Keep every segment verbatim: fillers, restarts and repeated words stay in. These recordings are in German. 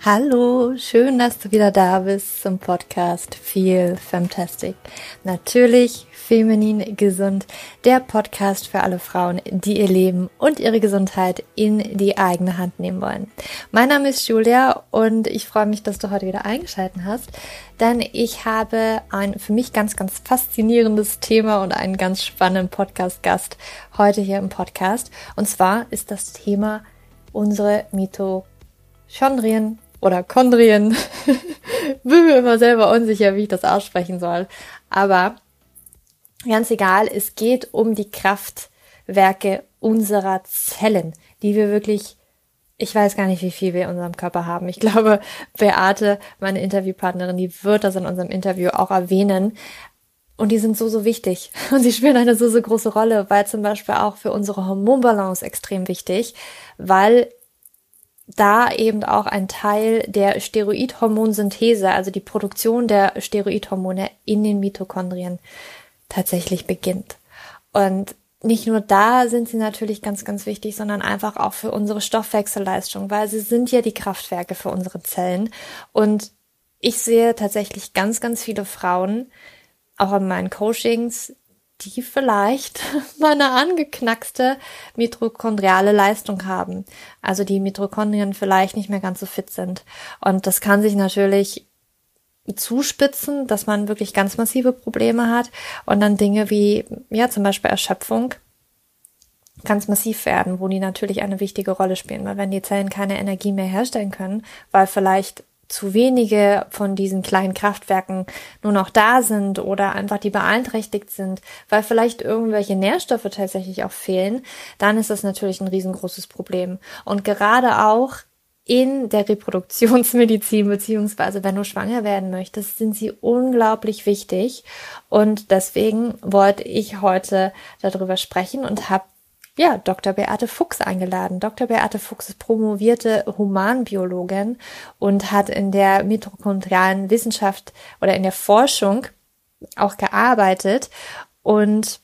Hallo, schön, dass du wieder da bist zum Podcast Feel Femtastic. Natürlich feminin gesund, der Podcast für alle Frauen, die ihr Leben und ihre Gesundheit in die eigene Hand nehmen wollen. Mein Name ist Julia und ich freue mich, dass du heute wieder eingeschaltet hast, denn ich habe ein für mich ganz, ganz faszinierendes Thema und einen ganz spannenden Podcast-Gast heute hier im Podcast. Und zwar ist das Thema unsere Mitochondrien oder Chondrien. Bin mir immer selber unsicher, wie ich das aussprechen soll. Aber ganz egal, es geht um die Kraftwerke unserer Zellen, die wir wirklich, ich weiß gar nicht, wie viel wir in unserem Körper haben. Ich glaube, Beate, meine Interviewpartnerin, die wird das in unserem Interview auch erwähnen. Und die sind so, so wichtig. Und sie spielen eine so, so große Rolle, weil zum Beispiel auch für unsere Hormonbalance extrem wichtig, weil da eben auch ein Teil der Steroidhormonsynthese, also die Produktion der Steroidhormone in den Mitochondrien tatsächlich beginnt. Und nicht nur da sind sie natürlich ganz, ganz wichtig, sondern einfach auch für unsere Stoffwechselleistung, weil sie sind ja die Kraftwerke für unsere Zellen. Und ich sehe tatsächlich ganz, ganz viele Frauen, auch in meinen Coachings, die vielleicht mal eine angeknackste mitochondriale Leistung haben. Also die Mitochondrien vielleicht nicht mehr ganz so fit sind. Und das kann sich natürlich zuspitzen, dass man wirklich ganz massive Probleme hat und dann Dinge wie, ja, zum Beispiel Erschöpfung ganz massiv werden, wo die natürlich eine wichtige Rolle spielen. Weil wenn die Zellen keine Energie mehr herstellen können, weil vielleicht zu wenige von diesen kleinen Kraftwerken nur noch da sind oder einfach die beeinträchtigt sind, weil vielleicht irgendwelche Nährstoffe tatsächlich auch fehlen, dann ist das natürlich ein riesengroßes Problem. Und gerade auch in der Reproduktionsmedizin, beziehungsweise wenn du schwanger werden möchtest, sind sie unglaublich wichtig. Und deswegen wollte ich heute darüber sprechen und habe ja, Doktor Beate Fuchs eingeladen. Doktor Beate Fuchs ist promovierte Humanbiologin und hat in der mitochondrialen Wissenschaft oder in der Forschung auch gearbeitet und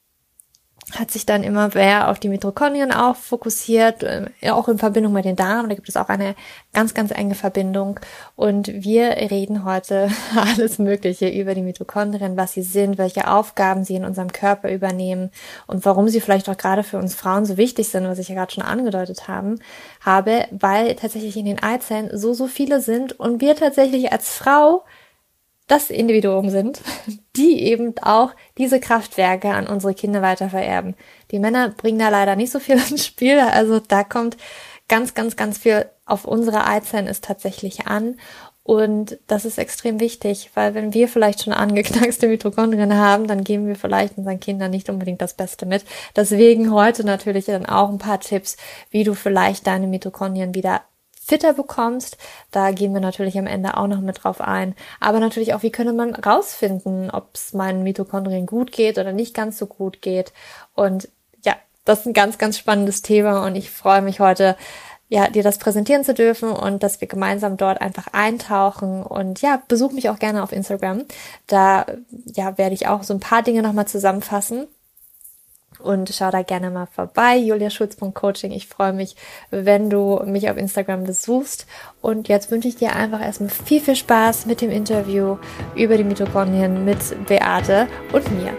hat sich dann immer mehr auf die Mitochondrien auch fokussiert, auch in Verbindung mit den Darm. Da gibt es auch eine ganz, ganz enge Verbindung. Und wir reden heute alles Mögliche über die Mitochondrien, was sie sind, welche Aufgaben sie in unserem Körper übernehmen und warum sie vielleicht auch gerade für uns Frauen so wichtig sind, was ich ja gerade schon angedeutet haben, habe, weil tatsächlich in den Eizellen so, so viele sind und wir tatsächlich als Frau das Individuum sind, die eben auch diese Kraftwerke an unsere Kinder weiter vererben. Die Männer bringen da leider nicht so viel ins Spiel, also da kommt ganz, ganz, ganz viel auf unsere Eizellen ist tatsächlich an und das ist extrem wichtig, weil wenn wir vielleicht schon angeknackste Mitochondrien haben, dann geben wir vielleicht unseren Kindern nicht unbedingt das Beste mit. Deswegen heute natürlich dann auch ein paar Tipps, wie du vielleicht deine Mitochondrien wieder fitter bekommst. Da gehen wir natürlich am Ende auch noch mit drauf ein. Aber natürlich auch, wie könnte man rausfinden, ob es meinen Mitochondrien gut geht oder nicht ganz so gut geht. Und ja, das ist ein ganz, ganz spannendes Thema und ich freue mich heute, ja, dir das präsentieren zu dürfen und dass wir gemeinsam dort einfach eintauchen. Und ja, besuch mich auch gerne auf Instagram. Da ja werde ich auch so ein paar Dinge nochmal zusammenfassen. Und schau da gerne mal vorbei, juliaschulz punkt coaching. Ich freue mich, wenn du mich auf Instagram besuchst. Und jetzt wünsche ich dir einfach erstmal viel, viel Spaß mit dem Interview über die Mitochondrien mit Beate und mir.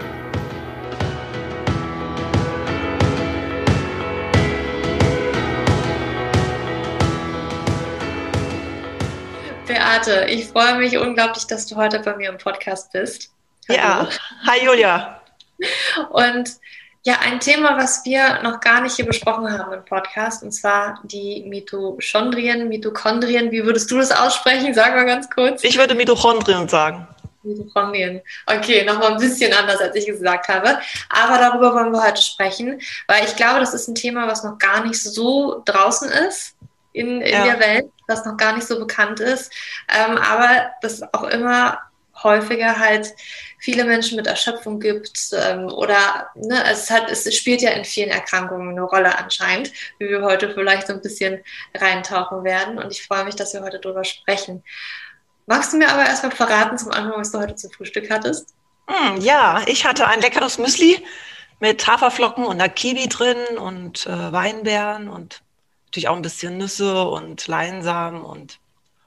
Beate, ich freue mich unglaublich, dass du heute bei mir im Podcast bist. Hallo. Ja, hi Julia. Und ja, ein Thema, was wir noch gar nicht hier besprochen haben im Podcast, und zwar die Mitochondrien, Mitochondrien. Wie würdest du das aussprechen? Sag mal ganz kurz. Ich würde Mitochondrien sagen. Mitochondrien. Okay, nochmal ein bisschen anders, als ich gesagt habe. Aber darüber wollen wir heute sprechen, weil ich glaube, das ist ein Thema, was noch gar nicht so draußen ist in, in ja. der Welt, was noch gar nicht so bekannt ist. Ähm, aber das auch immer häufiger halt viele Menschen mit Erschöpfung gibt ähm, oder ne, es hat, es spielt ja in vielen Erkrankungen eine Rolle anscheinend, wie wir heute vielleicht so ein bisschen reintauchen werden und ich freue mich, dass wir heute darüber sprechen. Magst du mir aber erstmal verraten zum Anfang, was du heute zum Frühstück hattest? Mm, ja, ich hatte ein leckeres Müsli mit Haferflocken und einer Kiwi drin und äh, Weinbeeren und natürlich auch ein bisschen Nüsse und Leinsamen und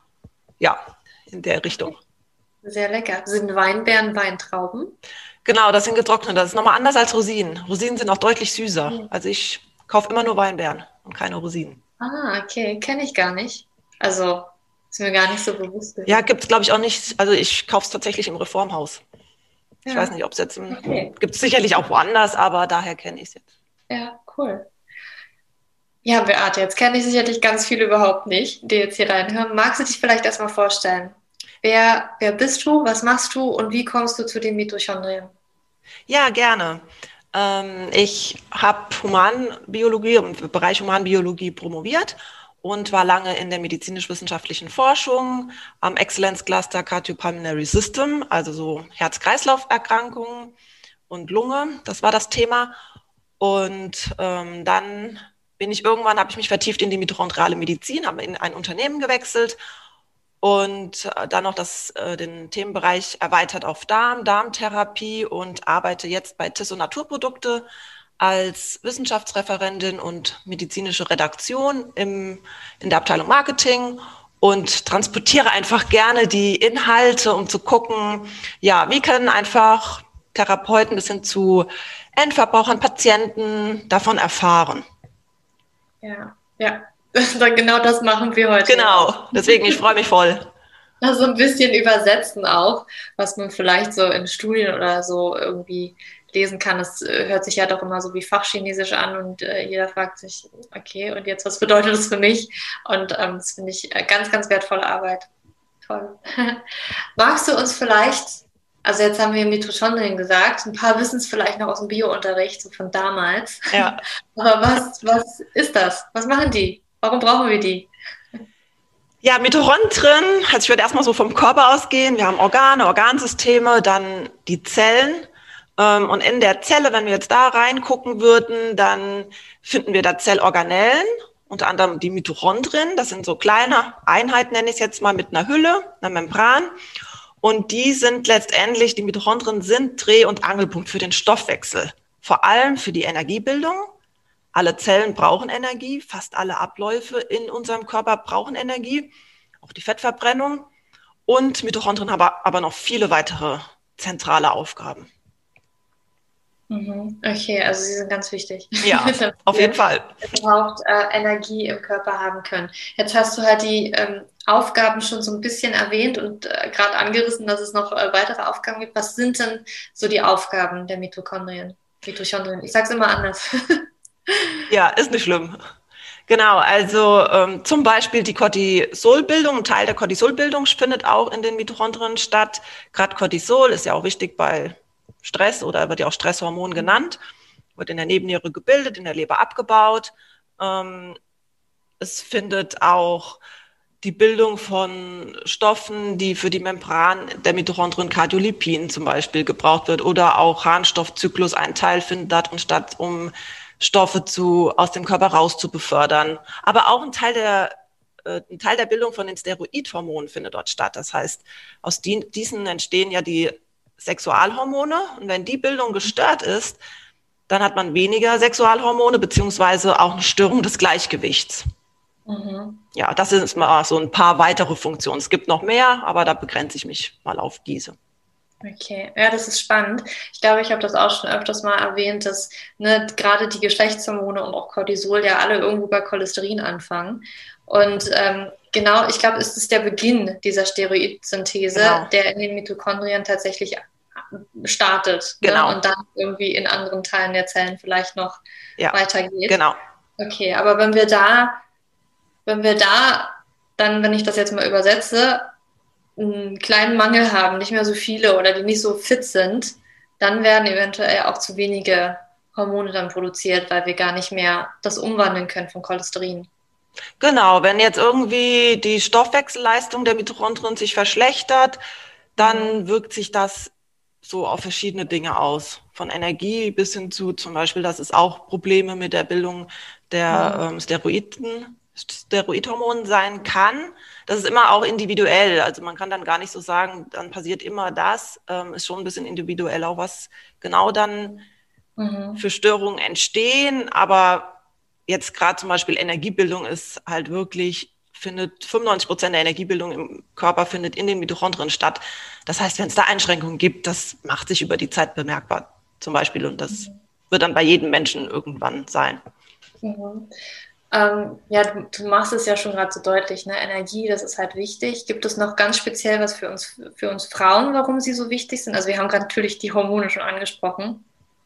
ja, in der Richtung. Sehr lecker. Sind Weinbeeren Weintrauben? Genau, das sind getrocknete. Das ist nochmal anders als Rosinen. Rosinen sind auch deutlich süßer. Mhm. Also ich kaufe immer nur Weinbeeren und keine Rosinen. Ah, okay, kenne ich gar nicht. Also, ist mir gar nicht so bewusst Ja, gewesen. gibt es, glaube ich, auch nicht. Also ich kaufe es tatsächlich im Reformhaus. Ich weiß Ja, nicht, ob es jetzt im, okay. gibt es sicherlich auch woanders, aber daher kenne ich es jetzt. Ja, cool. Ja, Beate, jetzt kenne ich sicherlich ganz viele überhaupt nicht, die jetzt hier reinhören. Magst du dich vielleicht erstmal vorstellen? Wer, wer bist du, was machst du und wie kommst du zu den Mitochondrien? Ja, gerne. Ähm, ich habe Humanbiologie, im Bereich Humanbiologie promoviert und war lange in der medizinisch-wissenschaftlichen Forschung am Excellence Cluster Cardiopulmonary System, also so Herz-Kreislauf-Erkrankungen und Lunge. Das war das Thema. Und ähm, dann bin ich irgendwann, habe ich mich vertieft in die mitochondriale Medizin, habe in ein Unternehmen gewechselt und äh, dann noch das, äh, den Themenbereich erweitert auf Darm, Darmtherapie und arbeite jetzt bei Tissot Naturprodukte als Wissenschaftsreferentin und medizinische Redaktion im, in der Abteilung Marketing und transportiere einfach gerne die Inhalte, um zu gucken, ja, wie können einfach Therapeuten bis hin zu Endverbrauchern, Patienten davon erfahren. Ja, ja, genau das machen wir heute ja auch. Genau, deswegen, ich freue mich voll. Also ein bisschen übersetzen auch, was man vielleicht so in Studien oder so irgendwie lesen kann. Es äh, hört sich ja doch immer so wie Fachchinesisch an und äh, jeder fragt sich, okay, und jetzt, was bedeutet das für mich? Und ähm, das finde ich äh, ganz, ganz wertvolle Arbeit. Toll. Magst du uns vielleicht, also jetzt haben wir Mitochondrien gesagt, ein paar wissen es vielleicht noch aus dem Biounterricht, so von damals. Ja. Aber was, was ist das? Was machen die? Warum brauchen wir die? Ja, Mitochondrien, also ich würde erstmal so vom Körper ausgehen. Wir haben Organe, Organsysteme, dann die Zellen. Ähm, und in der Zelle, wenn wir jetzt da reingucken würden, dann finden wir da Zellorganellen, unter anderem die Mitochondrien. Das sind so kleine Einheiten, nenne ich es jetzt mal, mit einer Hülle, einer Membran. Und die sind letztendlich, die Mitochondrien sind Dreh- und Angelpunkt für den Stoffwechsel. Vor allem für die Energiebildung. Alle Zellen brauchen Energie, fast alle Abläufe in unserem Körper brauchen Energie, auch die Fettverbrennung. Und Mitochondrien haben aber noch viele weitere zentrale Aufgaben. Mhm. Okay, also sie sind ganz wichtig, Ja, damit auf jeden wir Fall. überhaupt äh, Energie im Körper haben können. Jetzt hast du halt die ähm, Aufgaben schon so ein bisschen erwähnt und äh, gerade angerissen, dass es noch äh, weitere Aufgaben gibt. Was sind denn so die Aufgaben der Mitochondrien? Mitochondrien, ich sage es immer anders. Ja, ist nicht schlimm. Genau, also ähm, zum Beispiel die Cortisolbildung, ein Teil der Cortisolbildung findet auch in den Mitochondrien statt. Gerade Cortisol ist ja auch wichtig bei Stress oder wird ja auch Stresshormon genannt, wird in der Nebenniere gebildet, in der Leber abgebaut. Ähm, es findet auch die Bildung von Stoffen, die für die Membran der Mitochondrien, Cardiolipin zum Beispiel, gebraucht wird, oder auch Harnstoffzyklus, ein Teil findet darin statt, um Stoffe zu, aus dem Körper raus zu befördern. Aber auch ein Teil der, äh, ein Teil der Bildung von den Steroidhormonen findet dort statt. Das heißt, aus die, diesen entstehen ja die Sexualhormone. Und wenn die Bildung gestört ist, dann hat man weniger Sexualhormone beziehungsweise auch eine Störung des Gleichgewichts. Mhm. Ja, das sind mal so ein paar weitere Funktionen. Es gibt noch mehr, aber da begrenze ich mich mal auf diese. Okay, ja, das ist spannend. Ich glaube, ich habe das auch schon öfters mal erwähnt, dass ne, gerade die Geschlechtshormone und auch Cortisol ja alle irgendwo bei Cholesterin anfangen. Und ähm, genau, ich glaube, es ist der Beginn dieser Steroidsynthese, Genau. der in den Mitochondrien tatsächlich startet, ne? Genau. Und dann irgendwie in anderen Teilen der Zellen vielleicht noch Ja, weitergeht. genau. Okay, aber wenn wir da, wenn wir da dann, wenn ich das jetzt mal übersetze, einen kleinen Mangel haben, nicht mehr so viele oder die nicht so fit sind, dann werden eventuell auch zu wenige Hormone dann produziert, weil wir gar nicht mehr das umwandeln können von Cholesterin. Genau, wenn jetzt irgendwie die Stoffwechselleistung der Mitochondrien sich verschlechtert, dann Mhm. wirkt sich das so auf verschiedene Dinge aus. Von Energie bis hin zu zum Beispiel, dass es auch Probleme mit der Bildung der Mhm. ähm, Steroiden, Steroidhormonen sein kann. Das ist immer auch individuell. Also man kann dann gar nicht so sagen, dann passiert immer das. Ähm, ist schon ein bisschen individuell auch, was genau dann Mhm. für Störungen entstehen. Aber jetzt gerade zum Beispiel Energiebildung ist halt wirklich findet fünfundneunzig Prozent der Energiebildung im Körper findet in den Mitochondrien statt. Das heißt, wenn es da Einschränkungen gibt, das macht sich über die Zeit bemerkbar zum Beispiel. Und das mhm. wird dann bei jedem Menschen irgendwann sein. Mhm. Ähm, ja, du, du machst es ja schon gerade so deutlich, ne? Energie, das ist halt wichtig. Gibt es noch ganz speziell was für uns, für uns Frauen, warum sie so wichtig sind? Also wir haben gerade natürlich die Hormone schon angesprochen.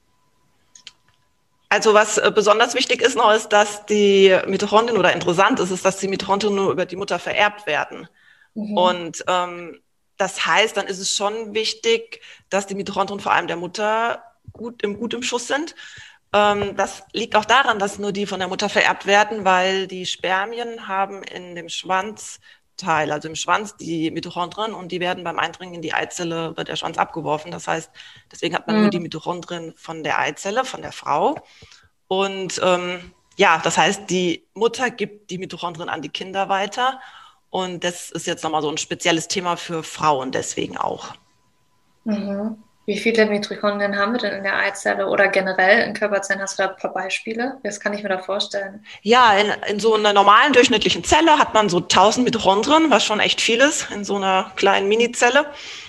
Also was besonders wichtig ist noch, ist, dass die Mitochondrien, oder interessant ist, ist, dass die Mitochondrien nur über die Mutter vererbt werden. Mhm. Und ähm, das heißt, dann ist es schon wichtig, dass die Mitochondrien vor allem der Mutter gut im, gut im Schuss sind. Ähm, das liegt auch daran, dass nur die von der Mutter vererbt werden, weil die Spermien haben in dem Schwanzteil, also im Schwanz, die Mitochondrien, und die werden beim Eindringen in die Eizelle, wird der Schwanz abgeworfen. Das heißt, deswegen hat man mhm. nur die Mitochondrien von der Eizelle, von der Frau. Und ähm, ja, das heißt, die Mutter gibt die Mitochondrien an die Kinder weiter. Und das ist jetzt nochmal so ein spezielles Thema für Frauen deswegen auch. Mhm. Wie viele Mitochondrien haben wir denn in der Eizelle oder generell in Körperzellen? Hast du da ein paar Beispiele? Was kann ich mir da vorstellen? Ja, in, in so einer normalen durchschnittlichen Zelle hat man so tausend Mitochondrien, was schon echt viel ist, in so einer kleinen Minizelle.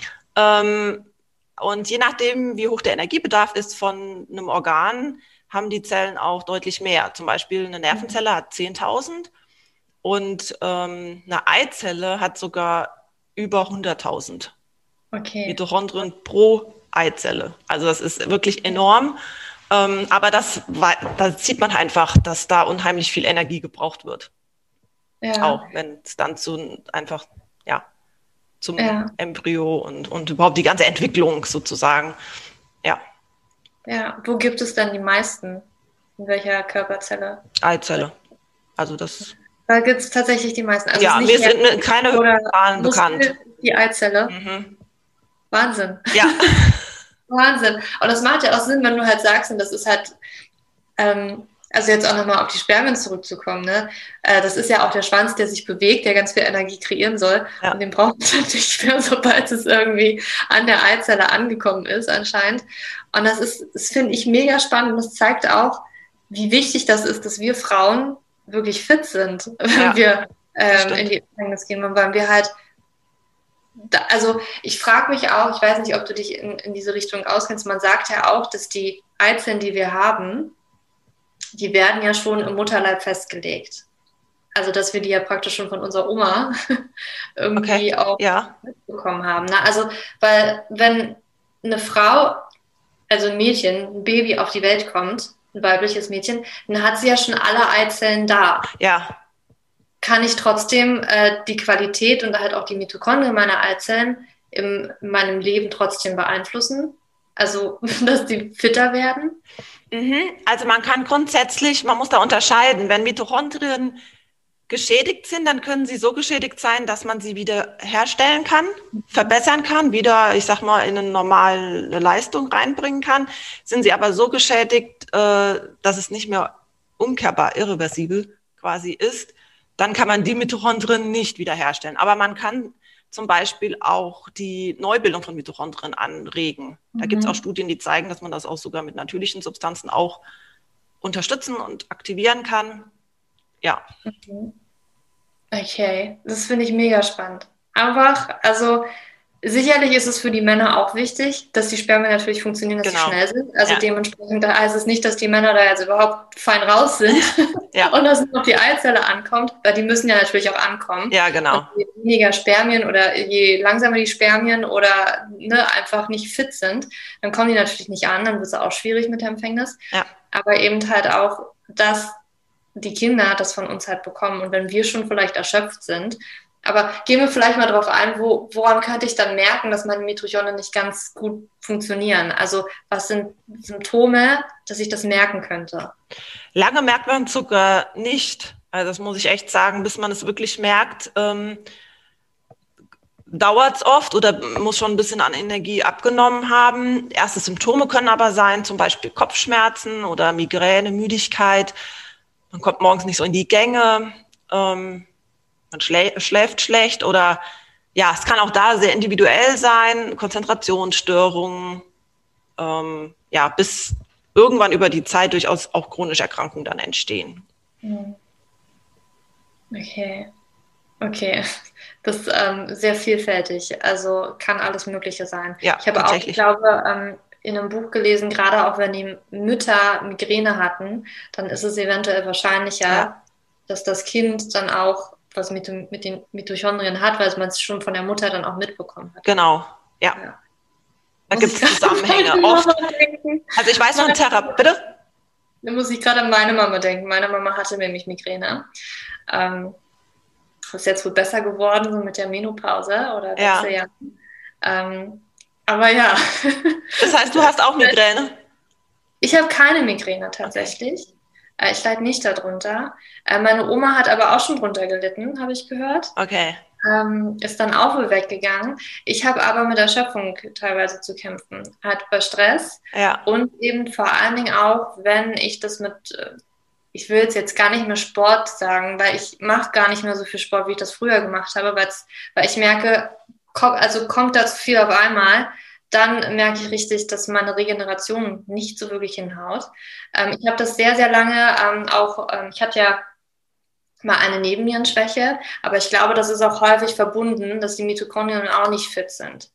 Ähm, und je nachdem, wie hoch der Energiebedarf ist von einem Organ, haben die Zellen auch deutlich mehr. Zum Beispiel eine Nervenzelle hat zehntausend und ähm, eine Eizelle hat sogar über hunderttausend okay. Mitochondrien pro Eizelle. Also das ist wirklich enorm. Ähm, aber das, da sieht man einfach, dass da unheimlich viel Energie gebraucht wird. Ja. Auch wenn es dann zu einfach, ja, zum ja. Embryo und, und überhaupt die ganze Entwicklung sozusagen, ja. Ja, wo gibt es dann die meisten? In welcher Körperzelle? Eizelle. Also das. Da gibt es tatsächlich die meisten. Also ja, mir sind keine Zahlen bekannt. Die Eizelle. Mhm. Wahnsinn. Ja. Wahnsinn. Und das macht ja auch Sinn, wenn du halt sagst, und das ist halt, ähm, also jetzt auch nochmal auf die Spermien zurückzukommen, ne? Äh, das ist ja auch der Schwanz, der sich bewegt, der ganz viel Energie kreieren soll. Ja. Und den braucht es natürlich mehr, sobald es irgendwie an der Eizelle angekommen ist, anscheinend. Und das ist, das finde ich mega spannend. Und das zeigt auch, wie wichtig das ist, dass wir Frauen wirklich fit sind, wenn ja, wir ähm, in die Gefängnis gehen, weil wir halt Da, also ich frage mich auch, ich weiß nicht, ob du dich in, in diese Richtung auskennst, man sagt ja auch, dass die Eizellen, die wir haben, die werden ja schon im Mutterleib festgelegt. Also dass wir die ja praktisch schon von unserer Oma irgendwie okay. auch ja. mitbekommen haben. Ne? Also weil wenn eine Frau, also ein Mädchen, ein Baby auf die Welt kommt, ein weibliches Mädchen, dann hat sie ja schon alle Eizellen da. Ja. Kann ich trotzdem äh, die Qualität und halt auch die Mitochondrien meiner Eizellen im, in meinem Leben trotzdem beeinflussen? Also, dass die fitter werden? Mhm. Also man kann grundsätzlich, man muss da unterscheiden, wenn Mitochondrien geschädigt sind, dann können sie so geschädigt sein, dass man sie wieder herstellen kann, mhm. verbessern kann, wieder, ich sag mal, in eine normale Leistung reinbringen kann. Sind sie aber so geschädigt, äh, dass es nicht mehr umkehrbar, irreversibel quasi ist, dann kann man die Mitochondrien nicht wiederherstellen. Aber man kann zum Beispiel auch die Neubildung von Mitochondrien anregen. Da mhm. gibt es auch Studien, die zeigen, dass man das auch sogar mit natürlichen Substanzen auch unterstützen und aktivieren kann. Ja. Okay, okay. Das finde ich mega spannend. Einfach, also sicherlich ist es für die Männer auch wichtig, dass die Spermien natürlich funktionieren, dass genau. sie schnell sind. Also ja. dementsprechend da heißt es nicht, dass die Männer da jetzt überhaupt fein raus sind ja. und dass noch die Eizelle ankommt, weil die müssen ja natürlich auch ankommen. Ja, genau. Und je weniger Spermien oder je langsamer die Spermien oder ne, einfach nicht fit sind, dann kommen die natürlich nicht an, dann wird es auch schwierig mit der Empfängnis. Ja. Aber eben halt auch, dass die Kinder das von uns halt bekommen und wenn wir schon vielleicht erschöpft sind. Aber gehen wir vielleicht mal darauf ein, wo, woran könnte ich dann merken, dass meine Mitochondrien nicht ganz gut funktionieren? Also was sind Symptome, dass ich das merken könnte? Lange merkt man Zucker nicht. Also das muss ich echt sagen, bis man es wirklich merkt, ähm, dauert es oft oder muss schon ein bisschen an Energie abgenommen haben. Erste Symptome können aber sein, zum Beispiel Kopfschmerzen oder Migräne, Müdigkeit. Man kommt morgens nicht so in die Gänge. Ähm, Man schlä- schläft schlecht oder ja, es kann auch da sehr individuell sein, Konzentrationsstörungen, ähm, ja, bis irgendwann über die Zeit durchaus auch chronische Erkrankungen dann entstehen. Okay. Okay, das ist ähm, sehr vielfältig, also kann alles Mögliche sein. Ja, Ich habe auch, ich tatsächlich. glaube, ähm, in einem Buch gelesen, gerade auch wenn die Mütter Migräne hatten, dann ist es eventuell Ja, wahrscheinlicher, dass das Kind dann auch was mit, dem, mit den Mitochondrien hat, weil man es schon von der Mutter dann auch mitbekommen hat. genau. Ja, Ja. da Muss gibt ich es gerade an Zusammenhänge. meine Mama Oft, denken. also ich weiß von Meine, Thera, bitte? da muss ich gerade an meine Mama denken. Meine Mama hatte nämlich Migräne. Ähm, ist jetzt wohl besser geworden, so mit der Menopause oder Ja. Wechseljahr. Ähm, aber ja, Das heißt, du hast auch Migräne? ich habe keine Migräne Okay. tatsächlich. Äh, ich leide nicht darunter. Äh, meine Oma hat aber auch schon drunter gelitten, habe ich gehört. Okay. Ähm, ist dann auch wohl weggegangen. Ich habe aber mit Erschöpfung teilweise zu kämpfen, halt bei Stress Ja. und eben vor allen Dingen auch, wenn ich das mit, äh, ich will jetzt jetzt gar nicht mehr Sport sagen, weil ich mache gar nicht mehr so viel Sport, wie ich das früher gemacht habe, weil's, weil ich merke, komm, also kommt da zu viel auf einmal, dann merke ich richtig, dass meine Regeneration nicht so wirklich hinhaut. Ähm, ich habe das sehr, sehr lange ähm, auch, ähm, ich hatte ja mal eine Nebennierenschwäche, aber ich glaube, das ist auch häufig verbunden, dass die Mitochondrien auch nicht fit sind.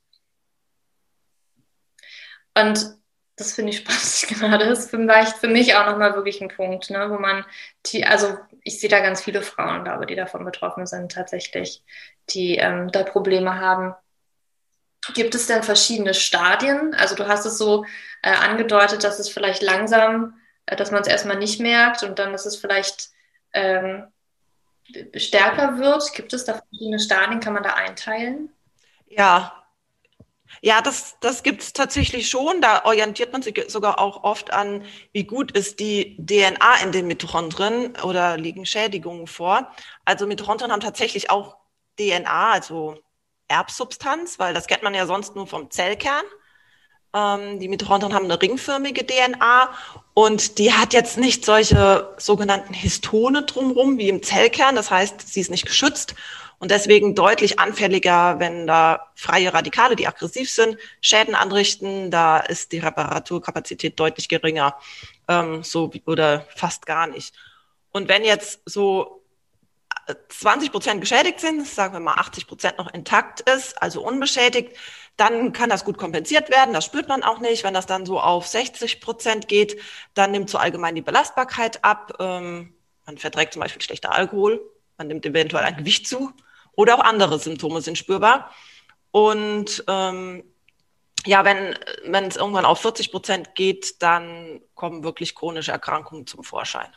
Und das finde ich spannend gerade. Das ist vielleicht für mich auch nochmal wirklich ein Punkt, ne, wo man, die, also ich sehe da ganz viele Frauen, glaube die davon betroffen sind tatsächlich, die ähm, da Probleme haben. Gibt es denn verschiedene Stadien? Also du hast es so äh, angedeutet, dass es vielleicht langsam, äh, dass man es erstmal nicht merkt und dann ist es vielleicht ähm, stärker wird. Gibt es da verschiedene Stadien? Kann man da einteilen? Ja. Ja, das, das gibt es tatsächlich schon. Da orientiert man sich sogar auch oft an, wie gut ist die D N A in den Mitochondrien oder liegen Schädigungen vor. Also Mitochondrien haben tatsächlich auch D N A, also Erbsubstanz, weil das kennt man ja sonst nur vom Zellkern. Ähm, die Mitochondrien haben eine ringförmige D N A und die hat jetzt nicht solche sogenannten Histone drumherum wie im Zellkern. Das heißt, sie ist nicht geschützt und deswegen deutlich anfälliger, wenn da freie Radikale, die aggressiv sind, Schäden anrichten. Da ist die Reparaturkapazität deutlich geringer, ähm, so wie, oder fast gar nicht. Und wenn jetzt so zwanzig Prozent geschädigt sind, sagen wir mal achtzig Prozent noch intakt ist, also unbeschädigt, dann kann das gut kompensiert werden. Das spürt man auch nicht. Wenn das dann so auf sechzig Prozent geht, dann nimmt so allgemein die Belastbarkeit ab. Ähm, man verträgt zum Beispiel schlechter Alkohol, man nimmt eventuell ein Gewicht zu oder auch andere Symptome sind spürbar. Und ähm, ja, wenn wenn es irgendwann auf vierzig Prozent geht, dann kommen wirklich chronische Erkrankungen zum Vorschein.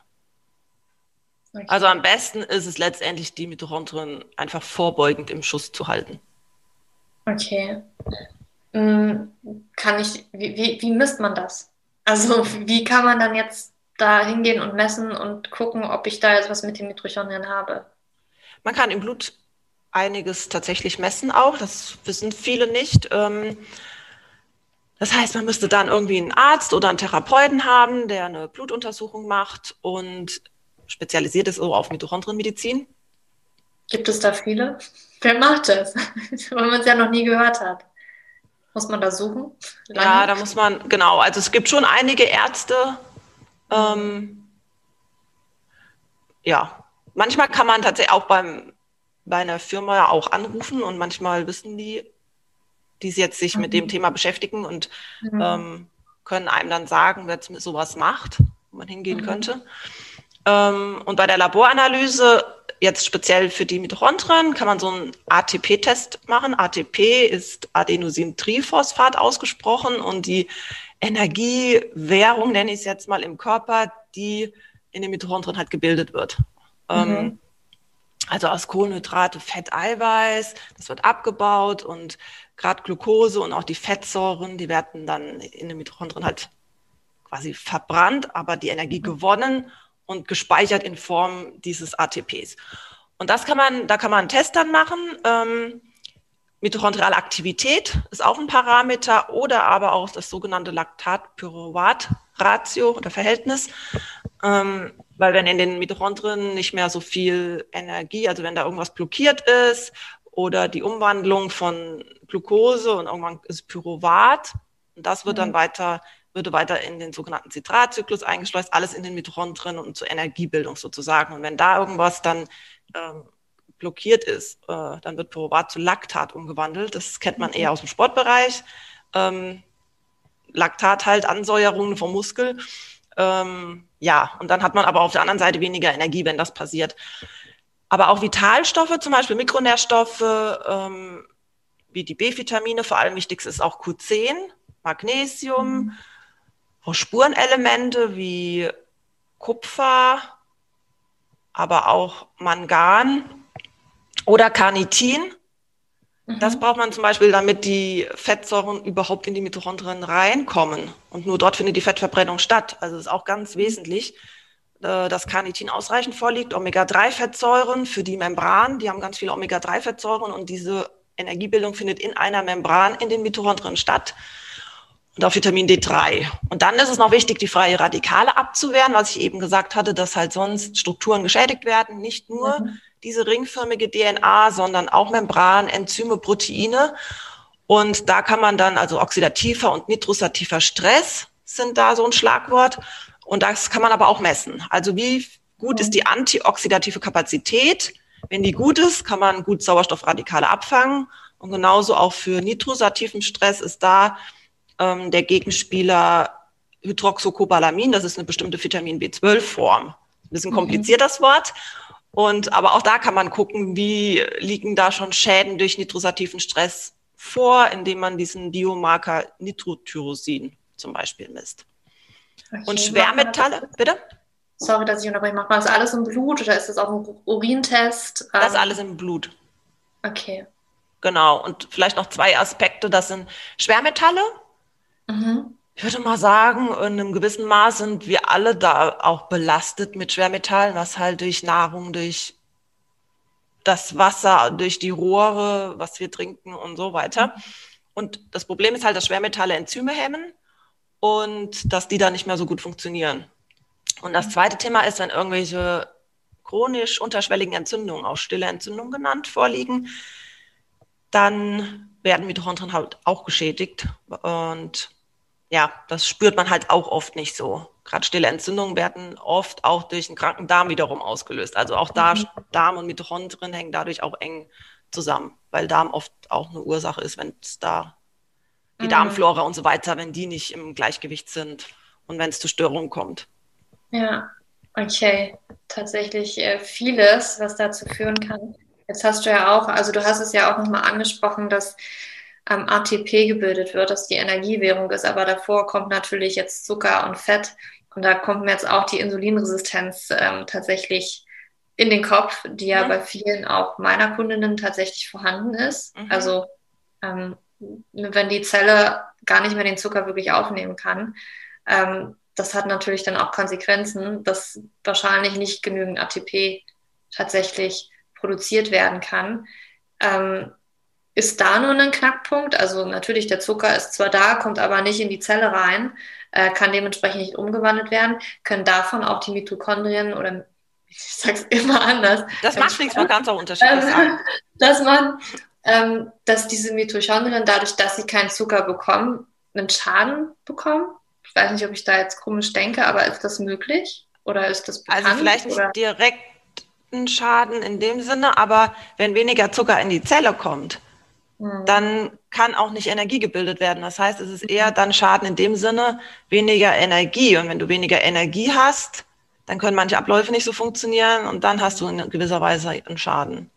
Also Okay. am besten ist es letztendlich, die Mitochondrien einfach vorbeugend im Schuss zu halten. Okay. Mm, Kann ich, wie, wie, wie misst man das? Also, wie kann man dann jetzt da hingehen und messen und gucken, ob ich da jetzt was mit den Mitochondrien habe? Man kann im Blut einiges tatsächlich messen auch, das wissen viele nicht. Ähm, Das heißt, man müsste dann irgendwie einen Arzt oder einen Therapeuten haben, der eine Blutuntersuchung macht und spezialisiert ist so auf Mitochondrienmedizin. Gibt es da viele? Wer macht das? Weil man es ja noch nie gehört hat. Muss man da suchen? Ja, Lange? da muss man, genau, also es gibt schon einige Ärzte, Hm. ähm, ja, manchmal kann man tatsächlich auch beim, bei einer Firma auch anrufen und manchmal wissen die, die jetzt sich mit dem Mhm. Thema beschäftigen und Mhm. ähm, können einem dann sagen, wer sowas macht, wo man hingehen Mhm. könnte. Ähm, und bei der Laboranalyse, jetzt speziell für die Mitochondrien, kann man so einen A T P-Test machen. A T P ist Adenosintriphosphat ausgesprochen und die Energiewährung, nenne ich es jetzt mal, im Körper, die in den Mitochondrien halt gebildet wird. Ähm, Mhm. also aus Kohlenhydrate, Fett, Eiweiß, das wird abgebaut und gerade Glucose und auch die Fettsäuren, die werden dann in den Mitochondrien halt quasi verbrannt, aber die Energie gewonnen und gespeichert in Form dieses A T Ps. Und das kann man, da kann man einen Test dann machen. Ähm, Mitochondriale Aktivität ist auch ein Parameter oder aber auch das sogenannte Laktat-Pyruvat-Ratio oder Verhältnis. Ähm, weil wenn in den Mitochondrien nicht mehr so viel Energie, also wenn da irgendwas blockiert ist oder die Umwandlung von Glucose und irgendwann ist Pyruvat, und das wird dann Mhm. weiter, würde weiter in den sogenannten Zitratzyklus eingeschleust, alles in den Mitochondrien und zur Energiebildung sozusagen. Und wenn da irgendwas dann ähm, blockiert ist, äh, dann wird Pyruvat zu Laktat umgewandelt. Das kennt man eher aus dem Sportbereich. Ähm, Laktat halt Ansäuerungen vom Muskel. Ähm, ja, und dann hat man aber auf der anderen Seite weniger Energie, wenn das passiert. Aber auch Vitalstoffe, zum Beispiel Mikronährstoffe, ähm, wie die B-Vitamine, vor allem wichtig ist auch Q zehn, Magnesium, mhm. auch Spurenelemente wie Kupfer, aber auch Mangan oder Carnitin. Mhm. Das braucht man zum Beispiel, damit die Fettsäuren überhaupt in die Mitochondrien reinkommen. Und nur dort findet die Fettverbrennung statt. Also es ist auch ganz mhm. wesentlich, dass Carnitin ausreichend vorliegt. Omega drei Fettsäuren für die Membran, die haben ganz viele Omega drei Fettsäuren und diese Energiebildung findet in einer Membran in den Mitochondrien statt. Und auch Vitamin D drei. Und dann ist es noch wichtig, die freie Radikale abzuwehren, was ich eben gesagt hatte, dass halt sonst Strukturen geschädigt werden. Nicht nur mhm. diese ringförmige D N A, sondern auch Membran, Enzyme, Proteine. Und da kann man dann, also oxidativer und nitrosativer Stress sind da so ein Schlagwort. Und das kann man aber auch messen. Also wie gut ist die antioxidative Kapazität? Wenn die gut ist, kann man gut Sauerstoffradikale abfangen. Und genauso auch für nitrosativen Stress ist da ähm, der Gegenspieler Hydroxocobalamin. Das ist eine bestimmte Vitamin B zwölf Form. Ein bisschen kompliziert das Wort. Und aber auch da kann man gucken, wie liegen da schon Schäden durch nitrosativen Stress vor, indem man diesen Biomarker Nitrotyrosin zum Beispiel misst. Okay, und Schwermetalle, bitte? Sorry, dass ich unterbreche. Macht man das alles im Blut oder ist das auch ein Urintest? Das ist alles im Blut. Okay. Genau. Und vielleicht noch zwei Aspekte. Das sind Schwermetalle. Mhm. Ich würde mal sagen, in einem gewissen Maß sind wir alle da auch belastet mit Schwermetallen, was halt durch Nahrung, durch das Wasser, durch die Rohre, was wir trinken und so weiter. Mhm. Und das Problem ist halt, dass Schwermetalle Enzyme hemmen und dass die da nicht mehr so gut funktionieren. Und das zweite Thema ist, wenn irgendwelche chronisch unterschwelligen Entzündungen, auch stille Entzündungen genannt, vorliegen, dann werden Mitochondrien halt auch geschädigt. Und ja, das spürt man halt auch oft nicht so. Gerade stille Entzündungen werden oft auch durch einen kranken Darm wiederum ausgelöst. Also auch da, mhm. Darm und Mitochondrien hängen dadurch auch eng zusammen, weil Darm oft auch eine Ursache ist, wenn es da die mhm. Darmflora und so weiter, wenn die nicht im Gleichgewicht sind und wenn es zu Störungen kommt. Ja, okay. Tatsächlich äh, vieles, was dazu führen kann. Jetzt hast du ja auch, also du hast es ja auch nochmal angesprochen, dass ähm, A T P gebildet wird, dass die Energiewährung ist, aber davor kommt natürlich jetzt Zucker und Fett und da kommt mir jetzt auch die Insulinresistenz ähm, tatsächlich in den Kopf, die ja mhm. bei vielen auch meiner Kundinnen tatsächlich vorhanden ist. Mhm. Also ähm, wenn die Zelle gar nicht mehr den Zucker wirklich aufnehmen kann, ähm, das hat natürlich dann auch Konsequenzen, dass wahrscheinlich nicht genügend A T P tatsächlich produziert werden kann. Ähm, ist da nur ein Knackpunkt? Also natürlich, der Zucker ist zwar da, kommt aber nicht in die Zelle rein, äh, kann dementsprechend nicht umgewandelt werden. Können davon auch die Mitochondrien oder ich sag's immer anders. Das macht nichts, man kann es auch unterschiedlich ähm, sagen. Dass man, ähm, dass diese Mitochondrien dadurch, dass sie keinen Zucker bekommen, einen Schaden bekommen? Ich weiß nicht, ob ich da jetzt komisch denke, aber ist das möglich? Oder ist das bekannt? Also vielleicht nicht oder? direkt ein Schaden in dem Sinne, aber wenn weniger Zucker in die Zelle kommt, hm. dann kann auch nicht Energie gebildet werden. Das heißt, es ist eher dann Schaden in dem Sinne, weniger Energie. Und wenn du weniger Energie hast, dann können manche Abläufe nicht so funktionieren und dann hast du in gewisser Weise einen Schaden.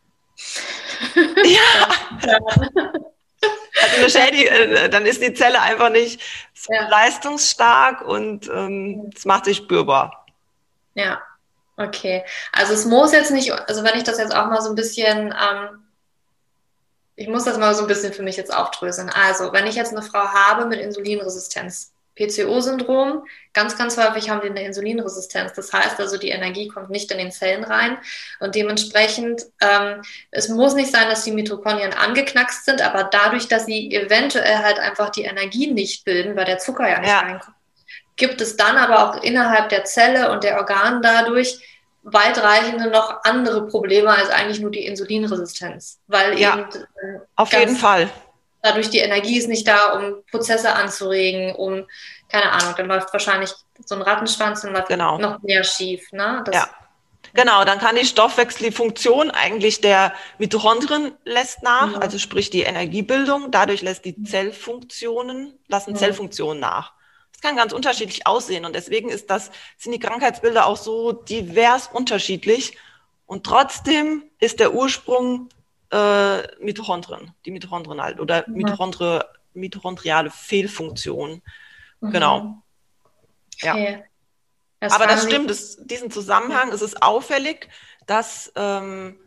ja. Also eine Schädigung, dann ist die Zelle einfach nicht so ja. leistungsstark und ähm, es macht sich spürbar. Ja, okay. Also es muss jetzt nicht, also wenn ich das jetzt auch mal so ein bisschen, ähm, ich muss das mal so ein bisschen für mich jetzt aufdröseln. Also wenn ich jetzt eine Frau habe mit Insulinresistenz, P C O-Syndrom, ganz, ganz häufig haben die eine Insulinresistenz. Das heißt also, die Energie kommt nicht in den Zellen rein und dementsprechend, ähm, es muss nicht sein, dass die Mitochondrien angeknackst sind, aber dadurch, dass sie eventuell halt einfach die Energie nicht bilden, weil der Zucker ja nicht ja. reinkommt, gibt es dann aber auch innerhalb der Zelle und der Organe dadurch weitreichende noch andere Probleme als eigentlich nur die Insulinresistenz. Weil ja, eben äh, auf jeden Fall. Dadurch die Energie ist nicht da, um Prozesse anzuregen, um, keine Ahnung, dann läuft wahrscheinlich so ein Rattenschwanz und läuft genau. noch mehr schief. Ne? Das, ja. Genau, dann kann die Stoffwechselfunktion eigentlich der Mitochondrien lässt nach, Ja. also sprich die Energiebildung. Dadurch lässt die Zellfunktionen, lassen Ja. Zellfunktionen nach. Das kann ganz unterschiedlich aussehen und deswegen ist das, sind die Krankheitsbilder auch so divers unterschiedlich und trotzdem ist der Ursprung äh, Mitochondrien, die Mitochondrien halt oder Ja. Mitochondri, mitochondriale Fehlfunktion. Genau, Mhm. ja. Okay. Das Aber das fragen Sie. stimmt, das, diesen Zusammenhang, es ist auffällig, dass ähm,